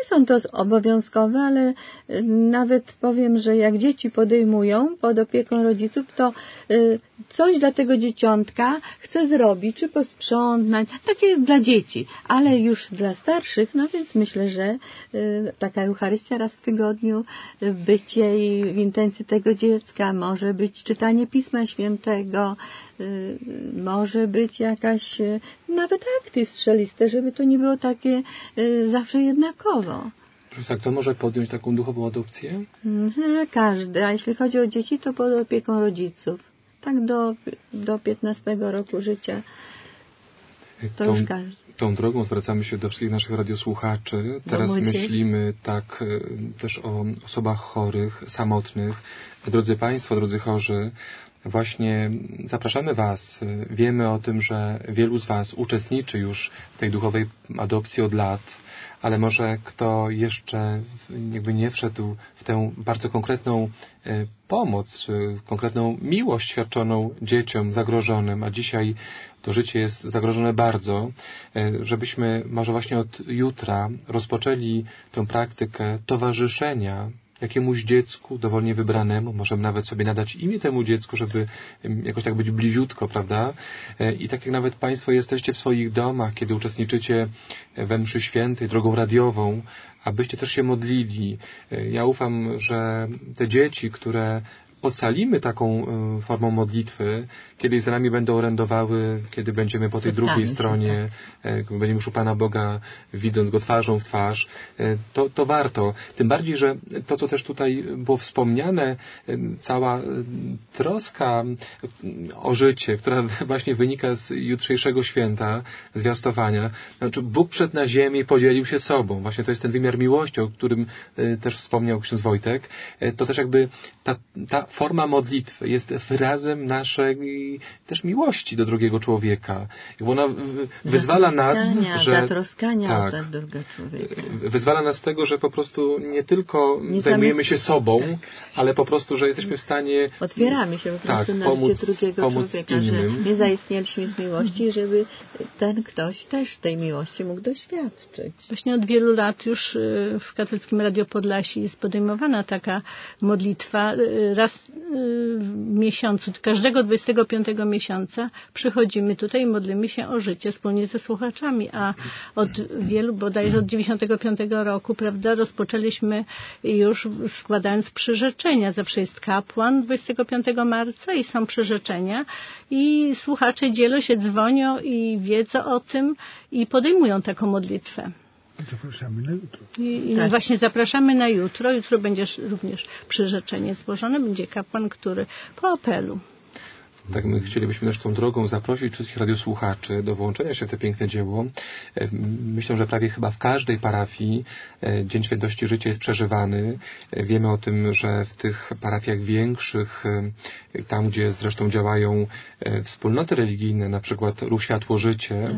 nie są to obowiązkowe, ale nawet powiem, że jak dzieci podejmują pod opieką rodziców, to coś dla tego dzieciątka chce zrobić, czy posprzątać, takie dla dzieci, ale już dla starszych, no więc myślę, że taka Eucharystia raz w tygodniu, bycie i w intencji tego dziecka, może być czytanie Pisma Świętego, może być jakaś nawet akty strzeliste, żeby to nie było takie zawsze jednakowo. Profesor, kto może podjąć taką duchową adopcję? Każdy, a jeśli chodzi o dzieci, to pod opieką rodziców. Tak do 15 roku życia. To już każdy. Tą drogą zwracamy się do wszystkich naszych radiosłuchaczy. Teraz myślimy tak też o osobach chorych, samotnych. Drodzy Państwo, drodzy chorzy, właśnie zapraszamy Was. Wiemy o tym, że wielu z Was uczestniczy już w tej duchowej adopcji od lat, ale może kto jeszcze jakby nie wszedł w tę bardzo konkretną pomoc, konkretną miłość świadczoną dzieciom zagrożonym, a dzisiaj to życie jest zagrożone bardzo, żebyśmy może właśnie od jutra rozpoczęli tę praktykę towarzyszenia jakiemuś dziecku dowolnie wybranemu, możemy nawet sobie nadać imię temu dziecku, żeby jakoś tak być bliziutko, prawda? I tak jak nawet Państwo jesteście w swoich domach, kiedy uczestniczycie we mszy świętej drogą radiową, abyście też się modlili. Ja ufam, że te dzieci, które ocalimy taką formą modlitwy, kiedyś za nami będą orędowały, kiedy będziemy po tej drugiej stronie, będziemy już u Pana Boga, widząc Go twarzą w twarz, to warto. Tym bardziej, że to, co też tutaj było wspomniane, cała troska o życie, która właśnie wynika z jutrzejszego święta, zwiastowania, znaczy Bóg przyszedł na ziemię i podzielił się sobą. Właśnie to jest ten wymiar miłości, o którym też wspomniał ksiądz Wojtek. To też jakby ta forma modlitwy jest wyrazem naszej też miłości do drugiego człowieka. Ona wyzwala nas, że zatroskania o ten drugiego człowieka. Wyzwala nas z tego, że po prostu nie tylko zajmujemy się sobą, ale po prostu, że jesteśmy w stanie otwieramy się po prostu na życie drugiego człowieka, że nie zaistnieliśmy z miłości, żeby ten ktoś też tej miłości mógł doświadczyć. Właśnie od wielu lat już w Katolickim Radio Podlasie jest podejmowana taka modlitwa. Raz w miesiącu, każdego 25 miesiąca przychodzimy tutaj i modlimy się o życie wspólnie ze słuchaczami, a od wielu, bodajże od 95 roku, prawda, rozpoczęliśmy już składając przyrzeczenia. Zawsze jest kapłan 25 marca i są przyrzeczenia i słuchacze dzielą się, dzwonią i wiedzą o tym i podejmują taką modlitwę. Zapraszamy na jutro. I właśnie zapraszamy na jutro. Jutro będzie również przyrzeczenie złożone. Będzie kapłan, który po apelu. Tak, my chcielibyśmy też tą drogą zaprosić wszystkich radiosłuchaczy do włączenia się w to piękne dzieło. Myślę, że prawie chyba w każdej parafii Dzień Świętości Życia jest przeżywany. Wiemy o tym, że w tych parafiach większych, tam gdzie zresztą działają wspólnoty religijne, na przykład Ruch Światło Życie,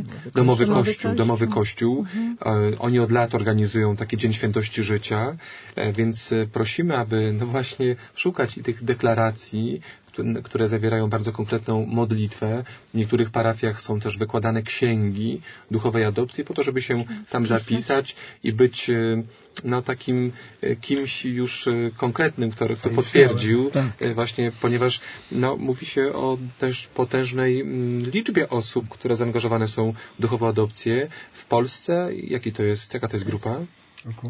Domowy Kościół, oni od lat organizują taki Dzień Świętości Życia, więc prosimy, aby no właśnie szukać tych deklaracji, które zawierają bardzo konkretną modlitwę. W niektórych parafiach są też wykładane księgi duchowej adopcji po to, żeby się tam zapisać i być no takim kimś już konkretnym, kto potwierdził właśnie, ponieważ no, mówi się o też potężnej liczbie osób, które zaangażowane są w duchową adopcję. W Polsce jaka to jest grupa? Około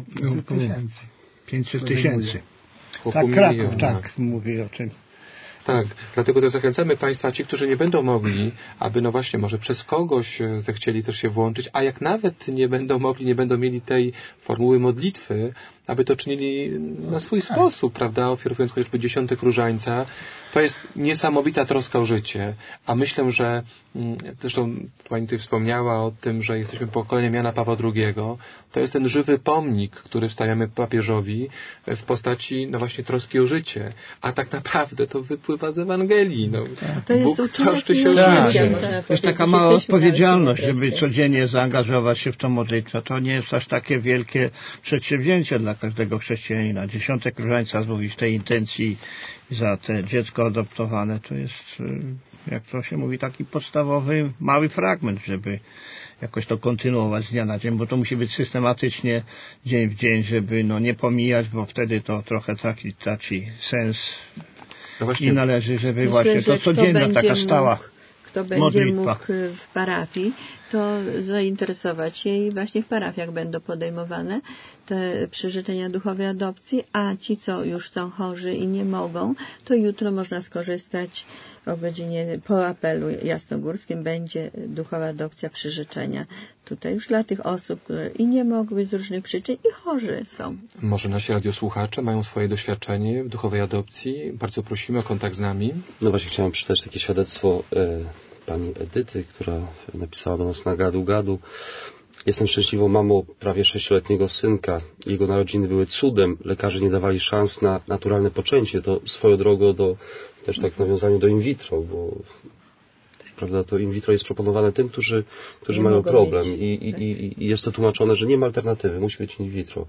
500 tysięcy. Tak, Kraków, tak, mówi o tym. Tak, dlatego też zachęcamy Państwa, ci, którzy nie będą mogli, aby no właśnie może przez kogoś zechcieli też się włączyć, a jak nawet nie będą mogli, nie będą mieli tej formuły modlitwy, aby to czynili na swój sposób, prawda, ofiarując chociażby 10 różańca. To jest niesamowita troska o życie, a myślę, że zresztą Pani tutaj wspomniała o tym, że jesteśmy pokoleniem Jana Pawła II. To jest ten żywy pomnik, który wstawiamy papieżowi w postaci no właśnie troski o życie, a tak naprawdę to wypływa z Ewangelii. No, Bóg troszczy się o życie. To jest taka mała odpowiedzialność, żeby codziennie zaangażować się w tą modlitwę. To nie jest aż takie wielkie przedsięwzięcie dla każdego chrześcijanina. 10 różańca złożyć w tej intencji za te dziecko adoptowane. To jest, jak to się mówi, taki podstawowy, mały fragment, żeby jakoś to kontynuować z dnia na dzień, bo to musi być systematycznie, dzień w dzień, żeby nie pomijać, bo wtedy to trochę traci sens. No i należy, żeby myślę, właśnie to codzienna taka stała kto będzie mógł w parafii, to zainteresować się i właśnie w parafiach będą podejmowane te przyrzeczenia duchowej adopcji, a ci, co już są chorzy i nie mogą, to jutro można skorzystać o godzinie po apelu jasnogórskim będzie duchowa adopcja przyrzeczenia. Tutaj już dla tych osób, które i nie mogły z różnych przyczyn i chorzy są. Może nasi radiosłuchacze mają swoje doświadczenie w duchowej adopcji. Bardzo prosimy o kontakt z nami. No właśnie chciałem przeczytać takie świadectwo pani Edyty, która napisała do nas na gadu. Jestem szczęśliwą mamą prawie 6-letniego synka. Jego narodziny były cudem. Lekarze nie dawali szans na naturalne poczęcie. To swoją drogą też tak w nawiązaniu do in vitro, bo prawda, to in vitro jest proponowane tym, którzy mają problem i jest to tłumaczone, że nie ma alternatywy, musi być in vitro.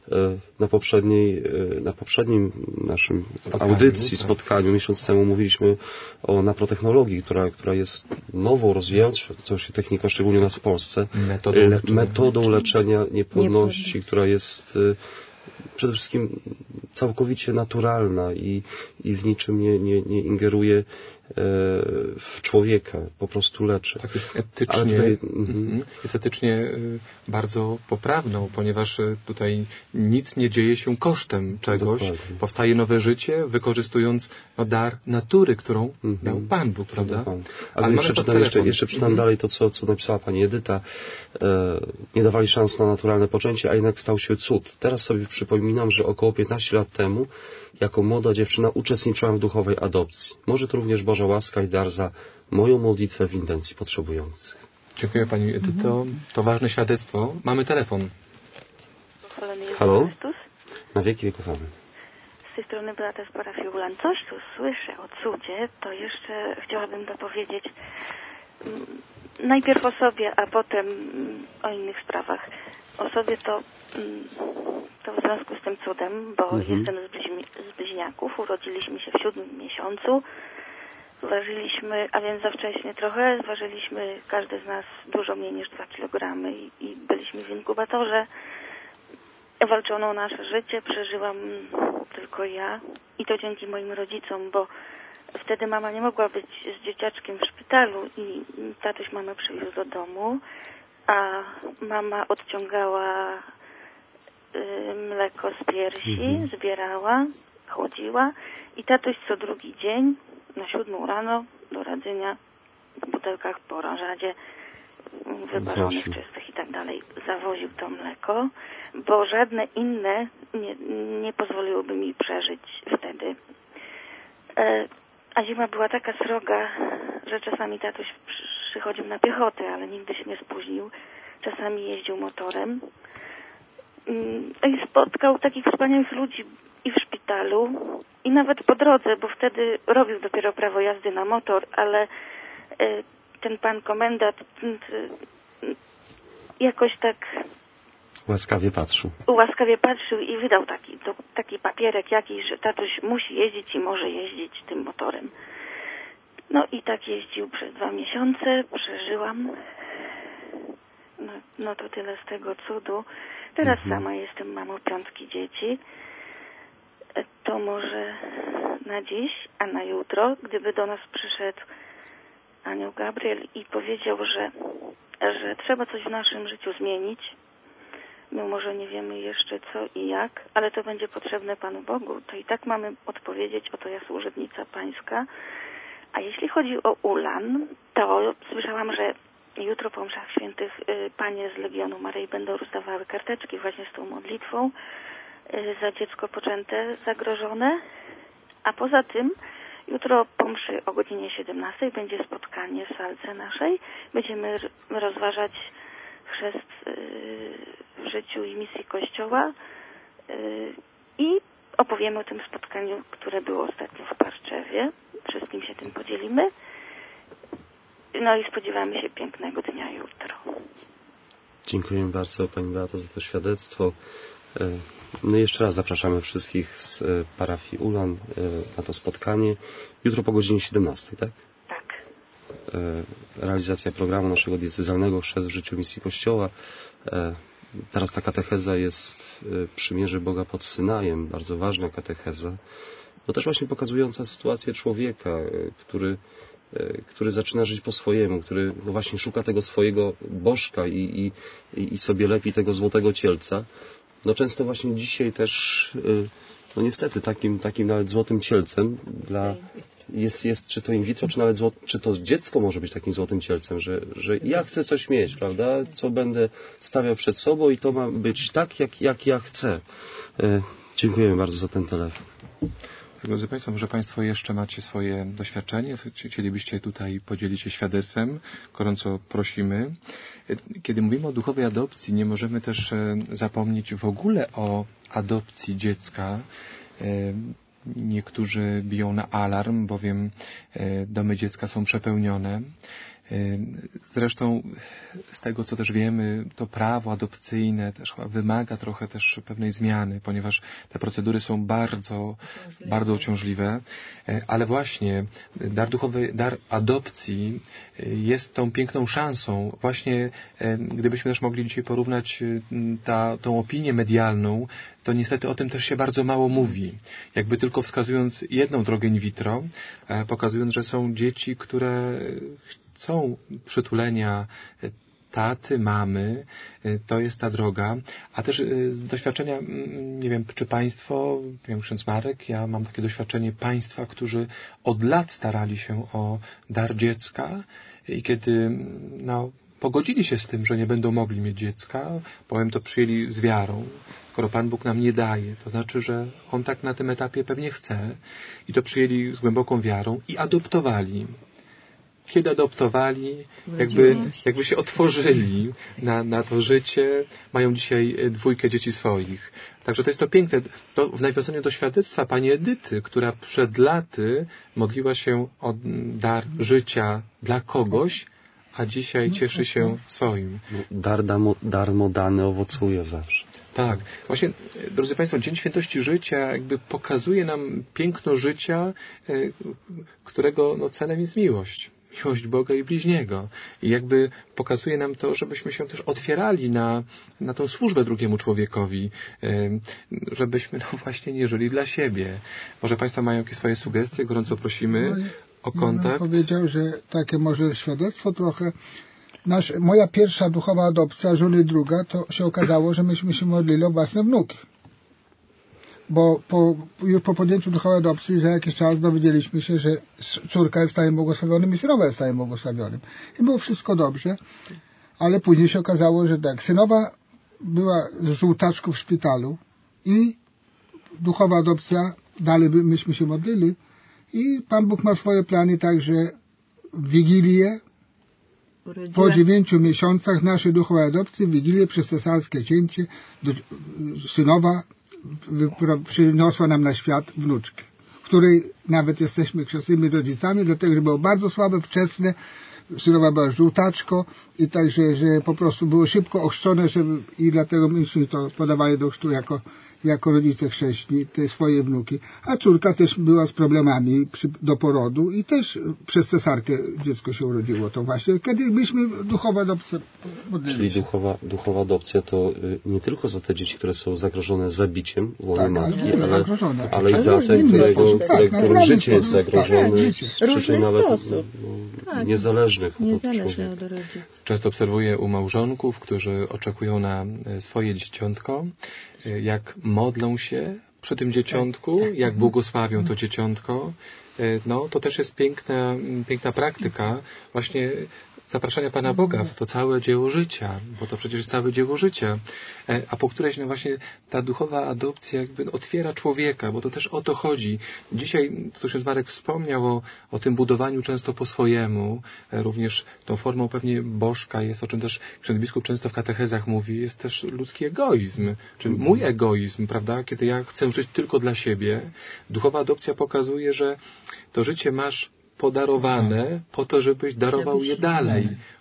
Na poprzednim naszym spotkaniu miesiąc temu mówiliśmy o naprotechnologii, która jest nową, rozwijającą się techniką, szczególnie u nas w Polsce, metodą leczenia niepłodności, która jest przede wszystkim całkowicie naturalna i w niczym nie ingeruje w człowieka, po prostu leczy. Tak, jest etycznie bardzo poprawną, ponieważ tutaj nic nie dzieje się kosztem czegoś. Dokładnie. Powstaje nowe życie, wykorzystując dar natury, którą dał Pan Bóg, prawda? Ale jeszcze czytam dalej to, co napisała pani Edyta. Nie dawali szans na naturalne poczęcie, a jednak stał się cud. Teraz sobie przypominam, że około 15 lat temu jako młoda dziewczyna uczestniczyłam w duchowej adopcji. Może to również Boża łaska i dar za moją modlitwę w intencji potrzebujących. Dziękuję pani Edyto. To ważne świadectwo. Mamy telefon. Halo? Na wieki wieków amen. Z tej strony Beata z parafii Ulan. Coś tu słyszę o cudzie, to jeszcze chciałabym dopowiedzieć najpierw o sobie, a potem o innych sprawach. O sobie to w związku z tym cudem, bo jestem z bliźniaków, urodziliśmy się w 7. miesiącu, ważyliśmy, a więc za wcześnie trochę, ważyliśmy każdy z nas dużo mniej niż 2 kg i byliśmy w inkubatorze. Walczono o nasze życie, przeżyłam tylko ja i to dzięki moim rodzicom, bo wtedy mama nie mogła być z dzieciaczkiem w szpitalu i tatuś mamę przywiózł do domu, a mama odciągała mleko z piersi, zbierała, chłodziła i tatuś co drugi dzień na 7 rano do radzenia w butelkach po oranżadzie wyparzonych, czystych i tak dalej zawoził to mleko, bo żadne inne nie pozwoliłoby mi przeżyć wtedy. A zima była taka sroga, że czasami tatuś przychodził na piechotę, ale nigdy się nie spóźnił. Czasami jeździł motorem. I spotkał takich wspaniałych ludzi i w szpitalu, i nawet po drodze, bo wtedy robił dopiero prawo jazdy na motor, ale ten pan komendant jakoś tak łaskawie patrzył i wydał taki papierek jakiś, że tatuś musi jeździć i może jeździć tym motorem. No i tak jeździł przez 2 miesiące, przeżyłam. No to tyle z tego cudu. Teraz sama jestem mamą 5 dzieci. To może na dziś, a na jutro, gdyby do nas przyszedł anioł Gabriel i powiedział, że trzeba coś w naszym życiu zmienić. My może nie wiemy jeszcze co i jak, ale to będzie potrzebne Panu Bogu. To i tak mamy odpowiedzieć, oto ja służebnica Pańska. A jeśli chodzi o Ulan, to słyszałam, że jutro po mszach świętych panie z Legionu Maryi będą rozdawały karteczki właśnie z tą modlitwą za dziecko poczęte, zagrożone. A poza tym jutro po mszy o godzinie 17 będzie spotkanie w salce naszej. Będziemy rozważać chrzest w życiu i misji Kościoła i opowiemy o tym spotkaniu, które było ostatnio w Parczewie. Wszystkim się tym podzielimy. No i spodziewamy się pięknego dnia jutro. Dziękuję bardzo Pani Beato za to świadectwo. No i jeszcze raz zapraszamy wszystkich z parafii Ulan na to spotkanie. Jutro po godzinie 17, tak? Tak. Realizacja programu naszego diecezjalnego Chrzest w życiu misji Kościoła. Teraz ta katecheza jest Przymierze Boga pod Synajem, bardzo ważna katecheza, bo też właśnie pokazująca sytuację człowieka, który zaczyna żyć po swojemu, który no właśnie szuka tego swojego bożka i sobie lepi tego złotego cielca. No często właśnie dzisiaj też, no niestety takim nawet złotym cielcem jest czy to in vitro, czy nawet czy to dziecko może być takim złotym cielcem, że ja chcę coś mieć, prawda, co będę stawiał przed sobą i to ma być tak, jak ja chcę. Dziękujemy bardzo za ten telefon. Drodzy Państwo, może Państwo jeszcze macie swoje doświadczenie, chcielibyście tutaj podzielić się świadectwem, gorąco prosimy. Kiedy mówimy o duchowej adopcji, nie możemy też zapomnieć w ogóle o adopcji dziecka. Niektórzy biją na alarm, bowiem domy dziecka są przepełnione. Zresztą z tego, co też wiemy, to prawo adopcyjne też wymaga trochę też pewnej zmiany, ponieważ te procedury są bardzo uciążliwe, ale właśnie dar duchowy, dar adopcji jest tą piękną szansą. Właśnie gdybyśmy też mogli dzisiaj porównać tą opinię medialną, to niestety o tym też się bardzo mało mówi. Jakby tylko wskazując jedną drogę in vitro, pokazując, że są dzieci, które chcą przytulenia taty, mamy, to jest ta droga. A też z doświadczenia, nie wiem, czy Państwo, nie wiem, ksiądz Marek, ja mam takie doświadczenie państwa, którzy od lat starali się o dar dziecka i kiedy pogodzili się z tym, że nie będą mogli mieć dziecka, powiem, to przyjęli z wiarą. Skoro Pan Bóg nam nie daje, to znaczy, że On tak na tym etapie pewnie chce i to przyjęli z głęboką wiarą i adoptowali. Kiedy adoptowali, jakby się otworzyli na to życie, mają dzisiaj 2 dzieci swoich. Także to jest to piękne. To w nawiązaniu do świadectwa pani Edyty, która przed laty modliła się o dar życia dla kogoś, a dzisiaj cieszy się swoim. Darmo dane owocuje zawsze. Tak. Właśnie, drodzy Państwo, Dzień Świętości Życia jakby pokazuje nam piękno życia, którego celem jest miłość. Miłość Boga i bliźniego. I jakby pokazuje nam to, żebyśmy się też otwierali na tą służbę drugiemu człowiekowi, żebyśmy właśnie nie żyli dla siebie. Może Państwo mają jakieś swoje sugestie? Gorąco prosimy o kontakt. Ja bym powiedział, że takie może świadectwo trochę. Moja pierwsza duchowa adopcja, żony druga, to się okazało, że myśmy się modlili o własne wnuki. Bo już po podjęciu duchowej adopcji za jakiś czas dowiedzieliśmy się, że córka jest w stanie błogosławionym i synowa jest w stanie błogosławionym. I było wszystko dobrze, ale później się okazało, że tak, synowa była z żółtaczką w szpitalu i duchowa adopcja, dalej myśmy się modlili i Pan Bóg ma swoje plany, także w Wigilię, po 9 miesiącach naszej duchowej adopcji, w Wigilię przez cesarskie cięcie synowa przyniosła nam na świat wnuczkę, której nawet jesteśmy chrzestnymi rodzicami, dlatego, że było bardzo słabe, wczesne, synowa była żółtaczko i także, że po prostu było szybko ochrzczone, i dlatego myśmy to podawali do chrztu jako rodzice chrześni, te swoje wnuki. A córka też była z problemami do porodu i też przez cesarkę dziecko się urodziło. To właśnie, kiedy myśmy duchowa adopcja modlili. Czyli duchowa adopcja to nie tylko za te dzieci, które są zagrożone zabiciem w łonie matki, ale i za te, którym życie jest zagrożone z przyczyn nawet niezależnych od człowieka. Często obserwuję u małżonków, którzy oczekują na swoje dzieciątko, jak modlą się przy tym dzieciątku, jak błogosławią to dzieciątko. To też jest piękna praktyka właśnie zapraszania Pana Boga w to całe dzieło życia, bo to przecież jest całe dzieło życia, a po któreś właśnie ta duchowa adopcja jakby otwiera człowieka, bo to też o to chodzi. Dzisiaj, co ksiądz Marek wspomniał o tym budowaniu często po swojemu, również tą formą pewnie bożka jest, o czym też ksiądz biskup często w katechezach mówi, jest też ludzki egoizm, czyli mój egoizm, prawda, kiedy ja chcę żyć tylko dla siebie. Duchowa adopcja pokazuje, że to życie masz podarowane po to, żebyś darował je dalej,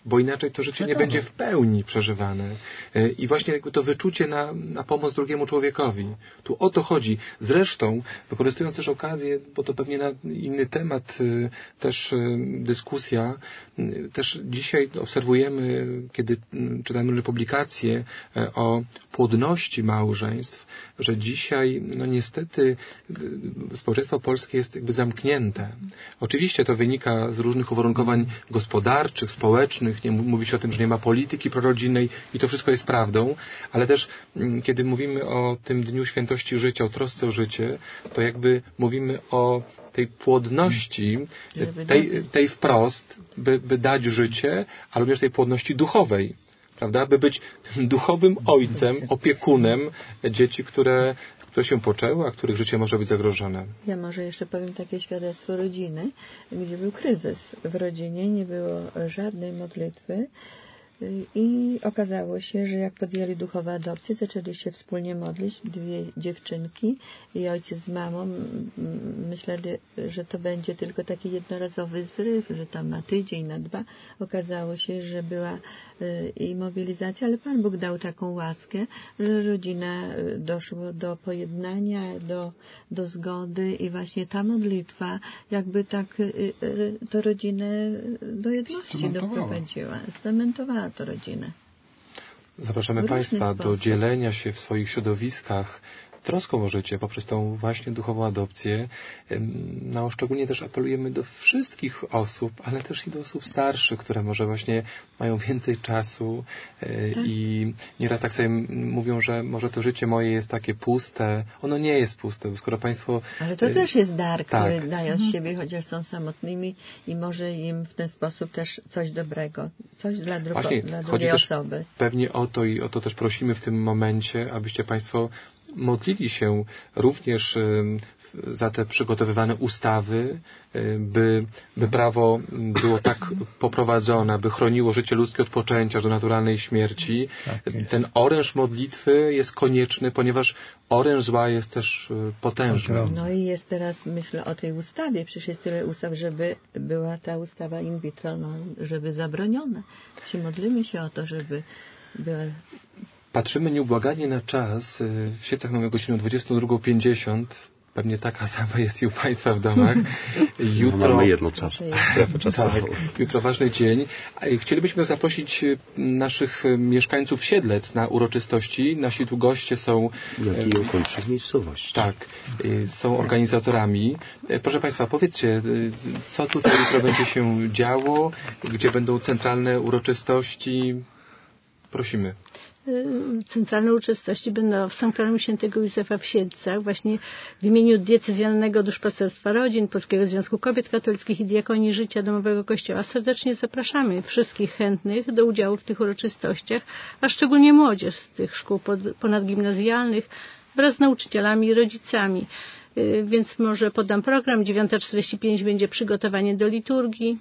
bo inaczej to życie nie będzie w pełni przeżywane. I właśnie jakby to wyczucie na pomoc drugiemu człowiekowi. Tu o to chodzi. Zresztą, wykorzystując też okazję, bo to pewnie na inny temat też dyskusja, też dzisiaj obserwujemy, kiedy czytamy publikacje o płodności małżeństw, że dzisiaj, no niestety, społeczeństwo polskie jest jakby zamknięte. Oczywiście to wynika z różnych uwarunkowań gospodarczych, społecznych, mówi się o tym, że nie ma polityki prorodzinnej i to wszystko jest prawdą, ale też kiedy mówimy o tym Dniu Świętości Życia, o trosce o życie, to jakby mówimy o tej płodności, tej wprost, by dać życie, ale również tej płodności duchowej. Prawda? By być tym duchowym ojcem, opiekunem dzieci, które się poczęły, a których życie może być zagrożone. Ja może jeszcze powiem takie świadectwo rodziny, gdzie był kryzys w rodzinie, nie było żadnej modlitwy i okazało się, że jak podjęli duchową adopcję, zaczęli się wspólnie modlić, 2 dziewczynki i ojciec z mamą myśleli, że to będzie tylko taki jednorazowy zryw, że tam na tydzień, na 2. Okazało się, że była i mobilizacja, ale Pan Bóg dał taką łaskę, że rodzina doszło do pojednania, do zgody i właśnie ta modlitwa jakby tak to rodzinę do jedności doprowadziła, zcementowała to rodzinę. Zapraszamy Państwa do dzielenia się w swoich środowiskach troską o życie poprzez tą właśnie duchową adopcję. No, szczególnie też apelujemy do wszystkich osób, ale też i do osób starszych, które może właśnie mają więcej czasu i nieraz tak sobie mówią, że może to życie moje jest takie puste. Ono nie jest puste, bo skoro Państwo... Ale to też jest dar, który dają z siebie, chociaż są samotnymi i może im w ten sposób też coś dobrego, coś dla drugiej osoby. Pewnie o to i o to też prosimy w tym momencie, abyście Państwo modlili się również za te przygotowywane ustawy, by prawo było tak poprowadzone, aby chroniło życie ludzkie od poczęcia do naturalnej śmierci. Ten oręż modlitwy jest konieczny, ponieważ oręż zła jest też potężny. No i jest teraz, myślę o tej ustawie, przecież jest tyle ustaw, żeby była ta ustawa in vitro, żeby zabroniona. Modlimy się o to, żeby była... Patrzymy nieubłaganie na czas. W Siecach mamy godzinę 22:50. Pewnie taka sama jest i u Państwa w domach. Jutro mamy jedną strefę czasową. Tak, jutro ważny dzień. Chcielibyśmy zaprosić naszych mieszkańców Siedlec na uroczystości. Nasi tu goście są... Jak i okolicznych miejscowości. Tak, są organizatorami. Proszę Państwa, powiedzcie, co tutaj jutro będzie się działo, gdzie będą centralne uroczystości. Prosimy. Centralne uroczystości będą w Sanktuarium Świętego Józefa w Siedlcach, właśnie w imieniu Diecezjalnego Duszpasterstwa Rodzin, Polskiego Związku Kobiet Katolickich i Diakonii Życia Domowego Kościoła. Serdecznie zapraszamy wszystkich chętnych do udziału w tych uroczystościach, a szczególnie młodzież z tych szkół ponadgimnazjalnych wraz z nauczycielami i rodzicami. Więc może podam program. 9:45 będzie przygotowanie do liturgii.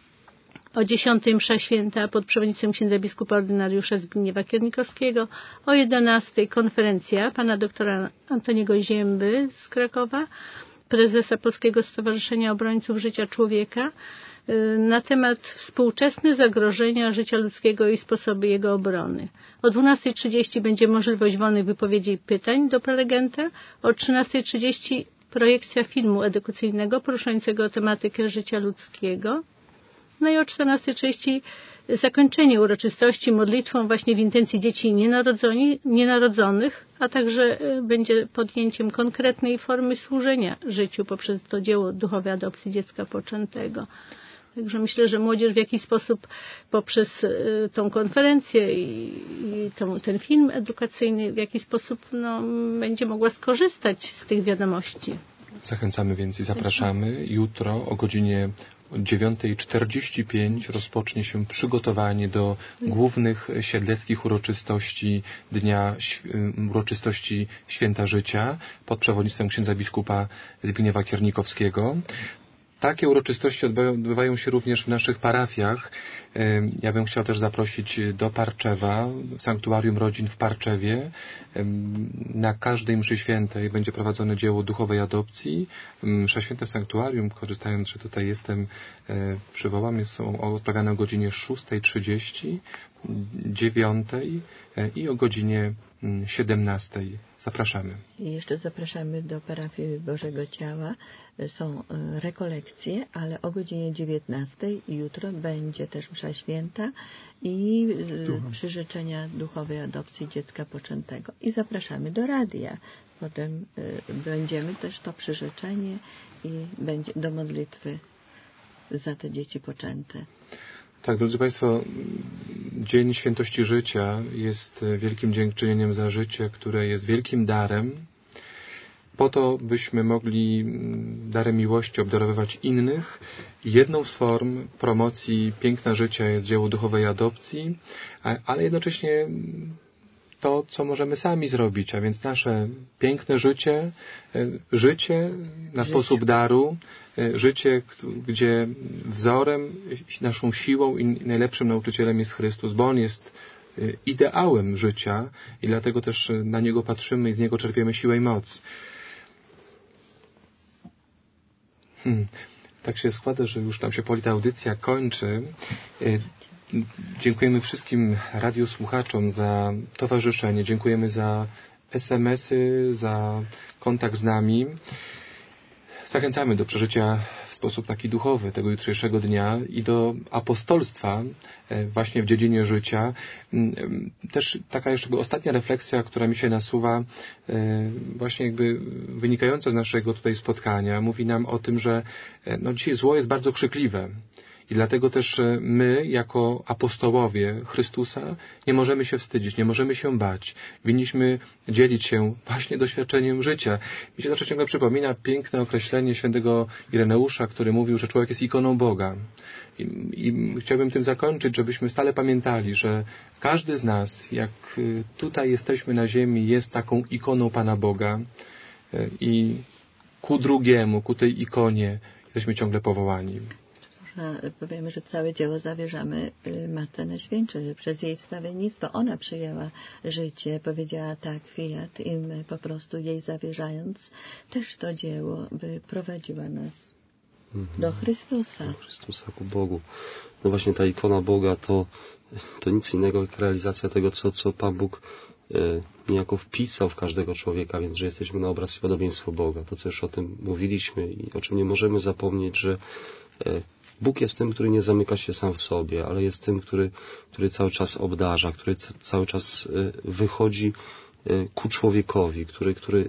O 10 msza święta pod przewodnictwem księdza biskupa ordynariusza Zbigniewa Kiernikowskiego. O 11 konferencja pana doktora Antoniego Zięby z Krakowa, prezesa Polskiego Stowarzyszenia Obrońców Życia Człowieka, na temat współczesne zagrożenia życia ludzkiego i sposoby jego obrony. O 12:30 będzie możliwość wolnych wypowiedzi i pytań do prelegenta. O 13:30 projekcja filmu edukacyjnego poruszającego tematykę życia ludzkiego. No i o 14:30 zakończenie uroczystości modlitwą właśnie w intencji dzieci nienarodzonych, a także będzie podjęciem konkretnej formy służenia życiu poprzez to dzieło duchowej adopcji dziecka poczętego. Także myślę, że młodzież w jakiś sposób poprzez tą konferencję i ten film edukacyjny w jakiś sposób będzie mogła skorzystać z tych wiadomości. Zachęcamy więc i zapraszamy. Jutro o godzinie 9:45 rozpocznie się przygotowanie do głównych siedleckich uroczystości uroczystości Święta Życia pod przewodnictwem księdza biskupa Zbigniewa Kiernikowskiego. Takie uroczystości odbywają się również w naszych parafiach. Ja bym chciał też zaprosić do Parczewa, Sanktuarium Rodzin w Parczewie. Na każdej mszy świętej będzie prowadzone dzieło duchowej adopcji. Msze święte w sanktuarium, korzystając, że tutaj jestem, przywołam, są odprawiane o godzinie 6:30, 9:00 i o godzinie 17:00. Zapraszamy. I jeszcze zapraszamy do parafii Bożego Ciała. Są rekolekcje, ale o godzinie 19:00 jutro będzie też msza święta i przyrzeczenia duchowej adopcji dziecka poczętego. I zapraszamy do radia. Potem będziemy też to przyrzeczenie i będzie do modlitwy za te dzieci poczęte. Tak, drodzy Państwo, Dzień Świętości Życia jest wielkim dziękczynieniem za życie, które jest wielkim darem, po to, byśmy mogli darem miłości obdarowywać innych. Jedną z form promocji piękna życia jest dzieło duchowej adopcji, ale jednocześnie to, co możemy sami zrobić, a więc nasze piękne życie na sposób daru, życie, gdzie wzorem, naszą siłą i najlepszym nauczycielem jest Chrystus, bo On jest ideałem życia i dlatego też na Niego patrzymy i z Niego czerpiemy siłę i moc. Tak się składa, że już nam się powoli ta audycja kończy. Dziękujemy wszystkim radiosłuchaczom za towarzyszenie. Dziękujemy za SMS-y, za kontakt z nami. Zachęcamy do przeżycia w sposób taki duchowy tego jutrzejszego dnia i do apostolstwa właśnie w dziedzinie życia. Też taka jeszcze ostatnia refleksja, która mi się nasuwa, właśnie jakby wynikająca z naszego tutaj spotkania, mówi nam o tym, że dzisiaj zło jest bardzo krzykliwe. I dlatego też my, jako apostołowie Chrystusa, nie możemy się wstydzić, nie możemy się bać. Winniśmy dzielić się właśnie doświadczeniem życia. Mi się zawsze ciągle przypomina piękne określenie świętego Ireneusza, który mówił, że człowiek jest ikoną Boga. I chciałbym tym zakończyć, żebyśmy stale pamiętali, że każdy z nas, jak tutaj jesteśmy na ziemi, jest taką ikoną Pana Boga i ku drugiemu, ku tej ikonie jesteśmy ciągle powołani. Powiemy, że całe dzieło zawierzamy Matce Najświętszej, że przez jej wstawiennictwo ona przyjęła życie, powiedziała tak, fiat, i my po prostu jej zawierzając też to dzieło, by prowadziła nas do Chrystusa. Do Chrystusa, ku Bogu. No właśnie ta ikona Boga to nic innego jak realizacja tego, co Pan Bóg niejako wpisał w każdego człowieka, więc że jesteśmy na obraz i podobieństwo Boga. To, co już o tym mówiliśmy i o czym nie możemy zapomnieć, że Bóg jest tym, który nie zamyka się sam w sobie, ale jest tym, który cały czas obdarza, który cały czas wychodzi ku człowiekowi, który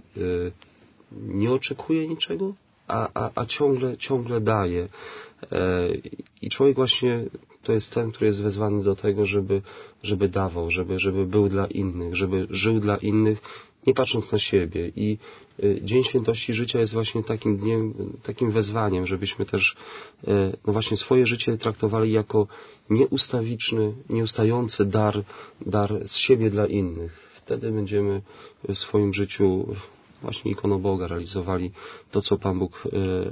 nie oczekuje niczego, a ciągle daje. I człowiek właśnie to jest ten, który jest wezwany do tego, żeby dawał, żeby był dla innych, żeby żył dla innych, nie patrząc na siebie. I Dzień Świętości Życia jest właśnie takim dniem, takim wezwaniem, żebyśmy też no właśnie swoje życie traktowali jako nieustawiczny, nieustający dar z siebie dla innych. Wtedy będziemy w swoim życiu właśnie ikoną Boga realizowali to, co Pan Bóg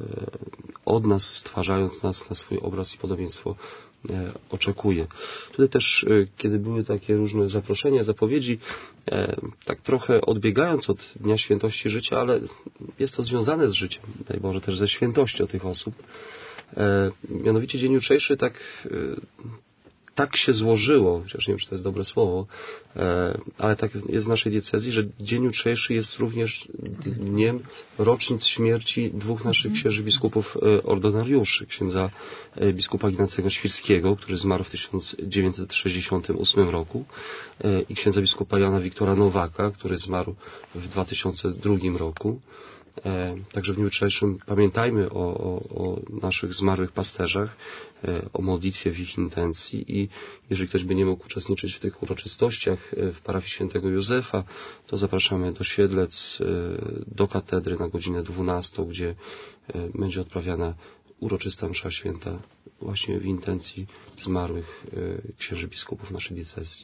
od nas, stwarzając nas na swój obraz i podobieństwo, oczekuje. Tutaj też, kiedy były takie różne zaproszenia, zapowiedzi, tak trochę odbiegając od Dnia Świętości Życia, ale jest to związane z życiem, daj Boże, też ze świętością tych osób. Mianowicie dzień jutrzejszy tak się złożyło, chociaż nie wiem, czy to jest dobre słowo, ale tak jest w naszej diecezji, że dzień jutrzejszy jest również dniem rocznic śmierci dwóch naszych księży biskupów ordynariuszy, księdza biskupa Ignacego Świrskiego, który zmarł w 1968 roku, i księdza biskupa Jana Wiktora Nowaka, który zmarł w 2002 roku. Także w dniu jutrzejszym pamiętajmy o naszych zmarłych pasterzach, o modlitwie w ich intencji, i jeżeli ktoś by nie mógł uczestniczyć w tych uroczystościach w parafii świętego Józefa, to zapraszamy do Siedlec, do katedry na godzinę 12, gdzie będzie odprawiana uroczysta msza święta właśnie w intencji zmarłych księży biskupów naszej diecezji.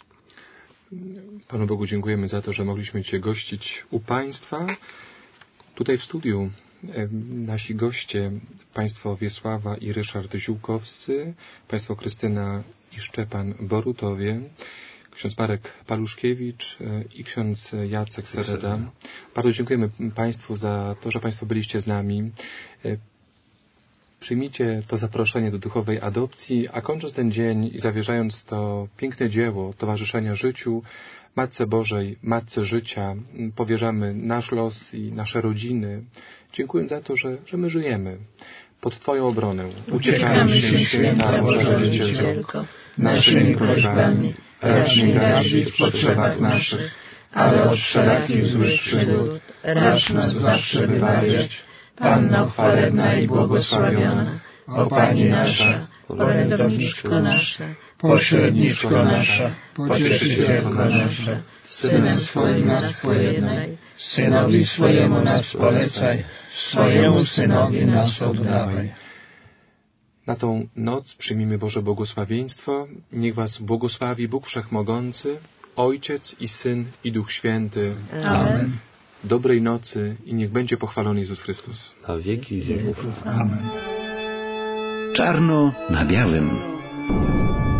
Panu Bogu dziękujemy za to, że mogliśmy Cię gościć u Państwa. Tutaj w studiu nasi goście, państwo Wiesława i Ryszard Ziółkowscy, państwo Krystyna i Szczepan Borutowie, ksiądz Marek Paluszkiewicz i ksiądz Jacek Sereda. Bardzo dziękujemy Państwu za to, że Państwo byliście z nami. Przyjmijcie to zaproszenie do duchowej adopcji, a kończąc ten dzień i zawierzając to piękne dzieło towarzyszenia życiu, Matce Bożej, Matce Życia, powierzamy nasz los i nasze rodziny, dziękując za to, że my żyjemy. Pod Twoją obronę uciekamy się, święta Boża Rodzicielko, naszymi prośbami, racz nie gardzić w potrzebach naszych, ale od wszelakich złych przygód racz nas zawsze wybawiać. Panno chwalebna i błogosławiona, o Pani nasza, orędowniczko nasza, pośredniczko nasza, pocieszycielko nasza, Synem swoim nas pojednaj, Synowi swojemu nas polecaj, swojemu Synowi nas oddawaj. Na tą noc przyjmijmy Boże błogosławieństwo. Niech Was błogosławi Bóg Wszechmogący, Ojciec i Syn i Duch Święty. Amen. Dobrej nocy i niech będzie pochwalony Jezus Chrystus. Na wieki wieków. Amen. Czarno na białym.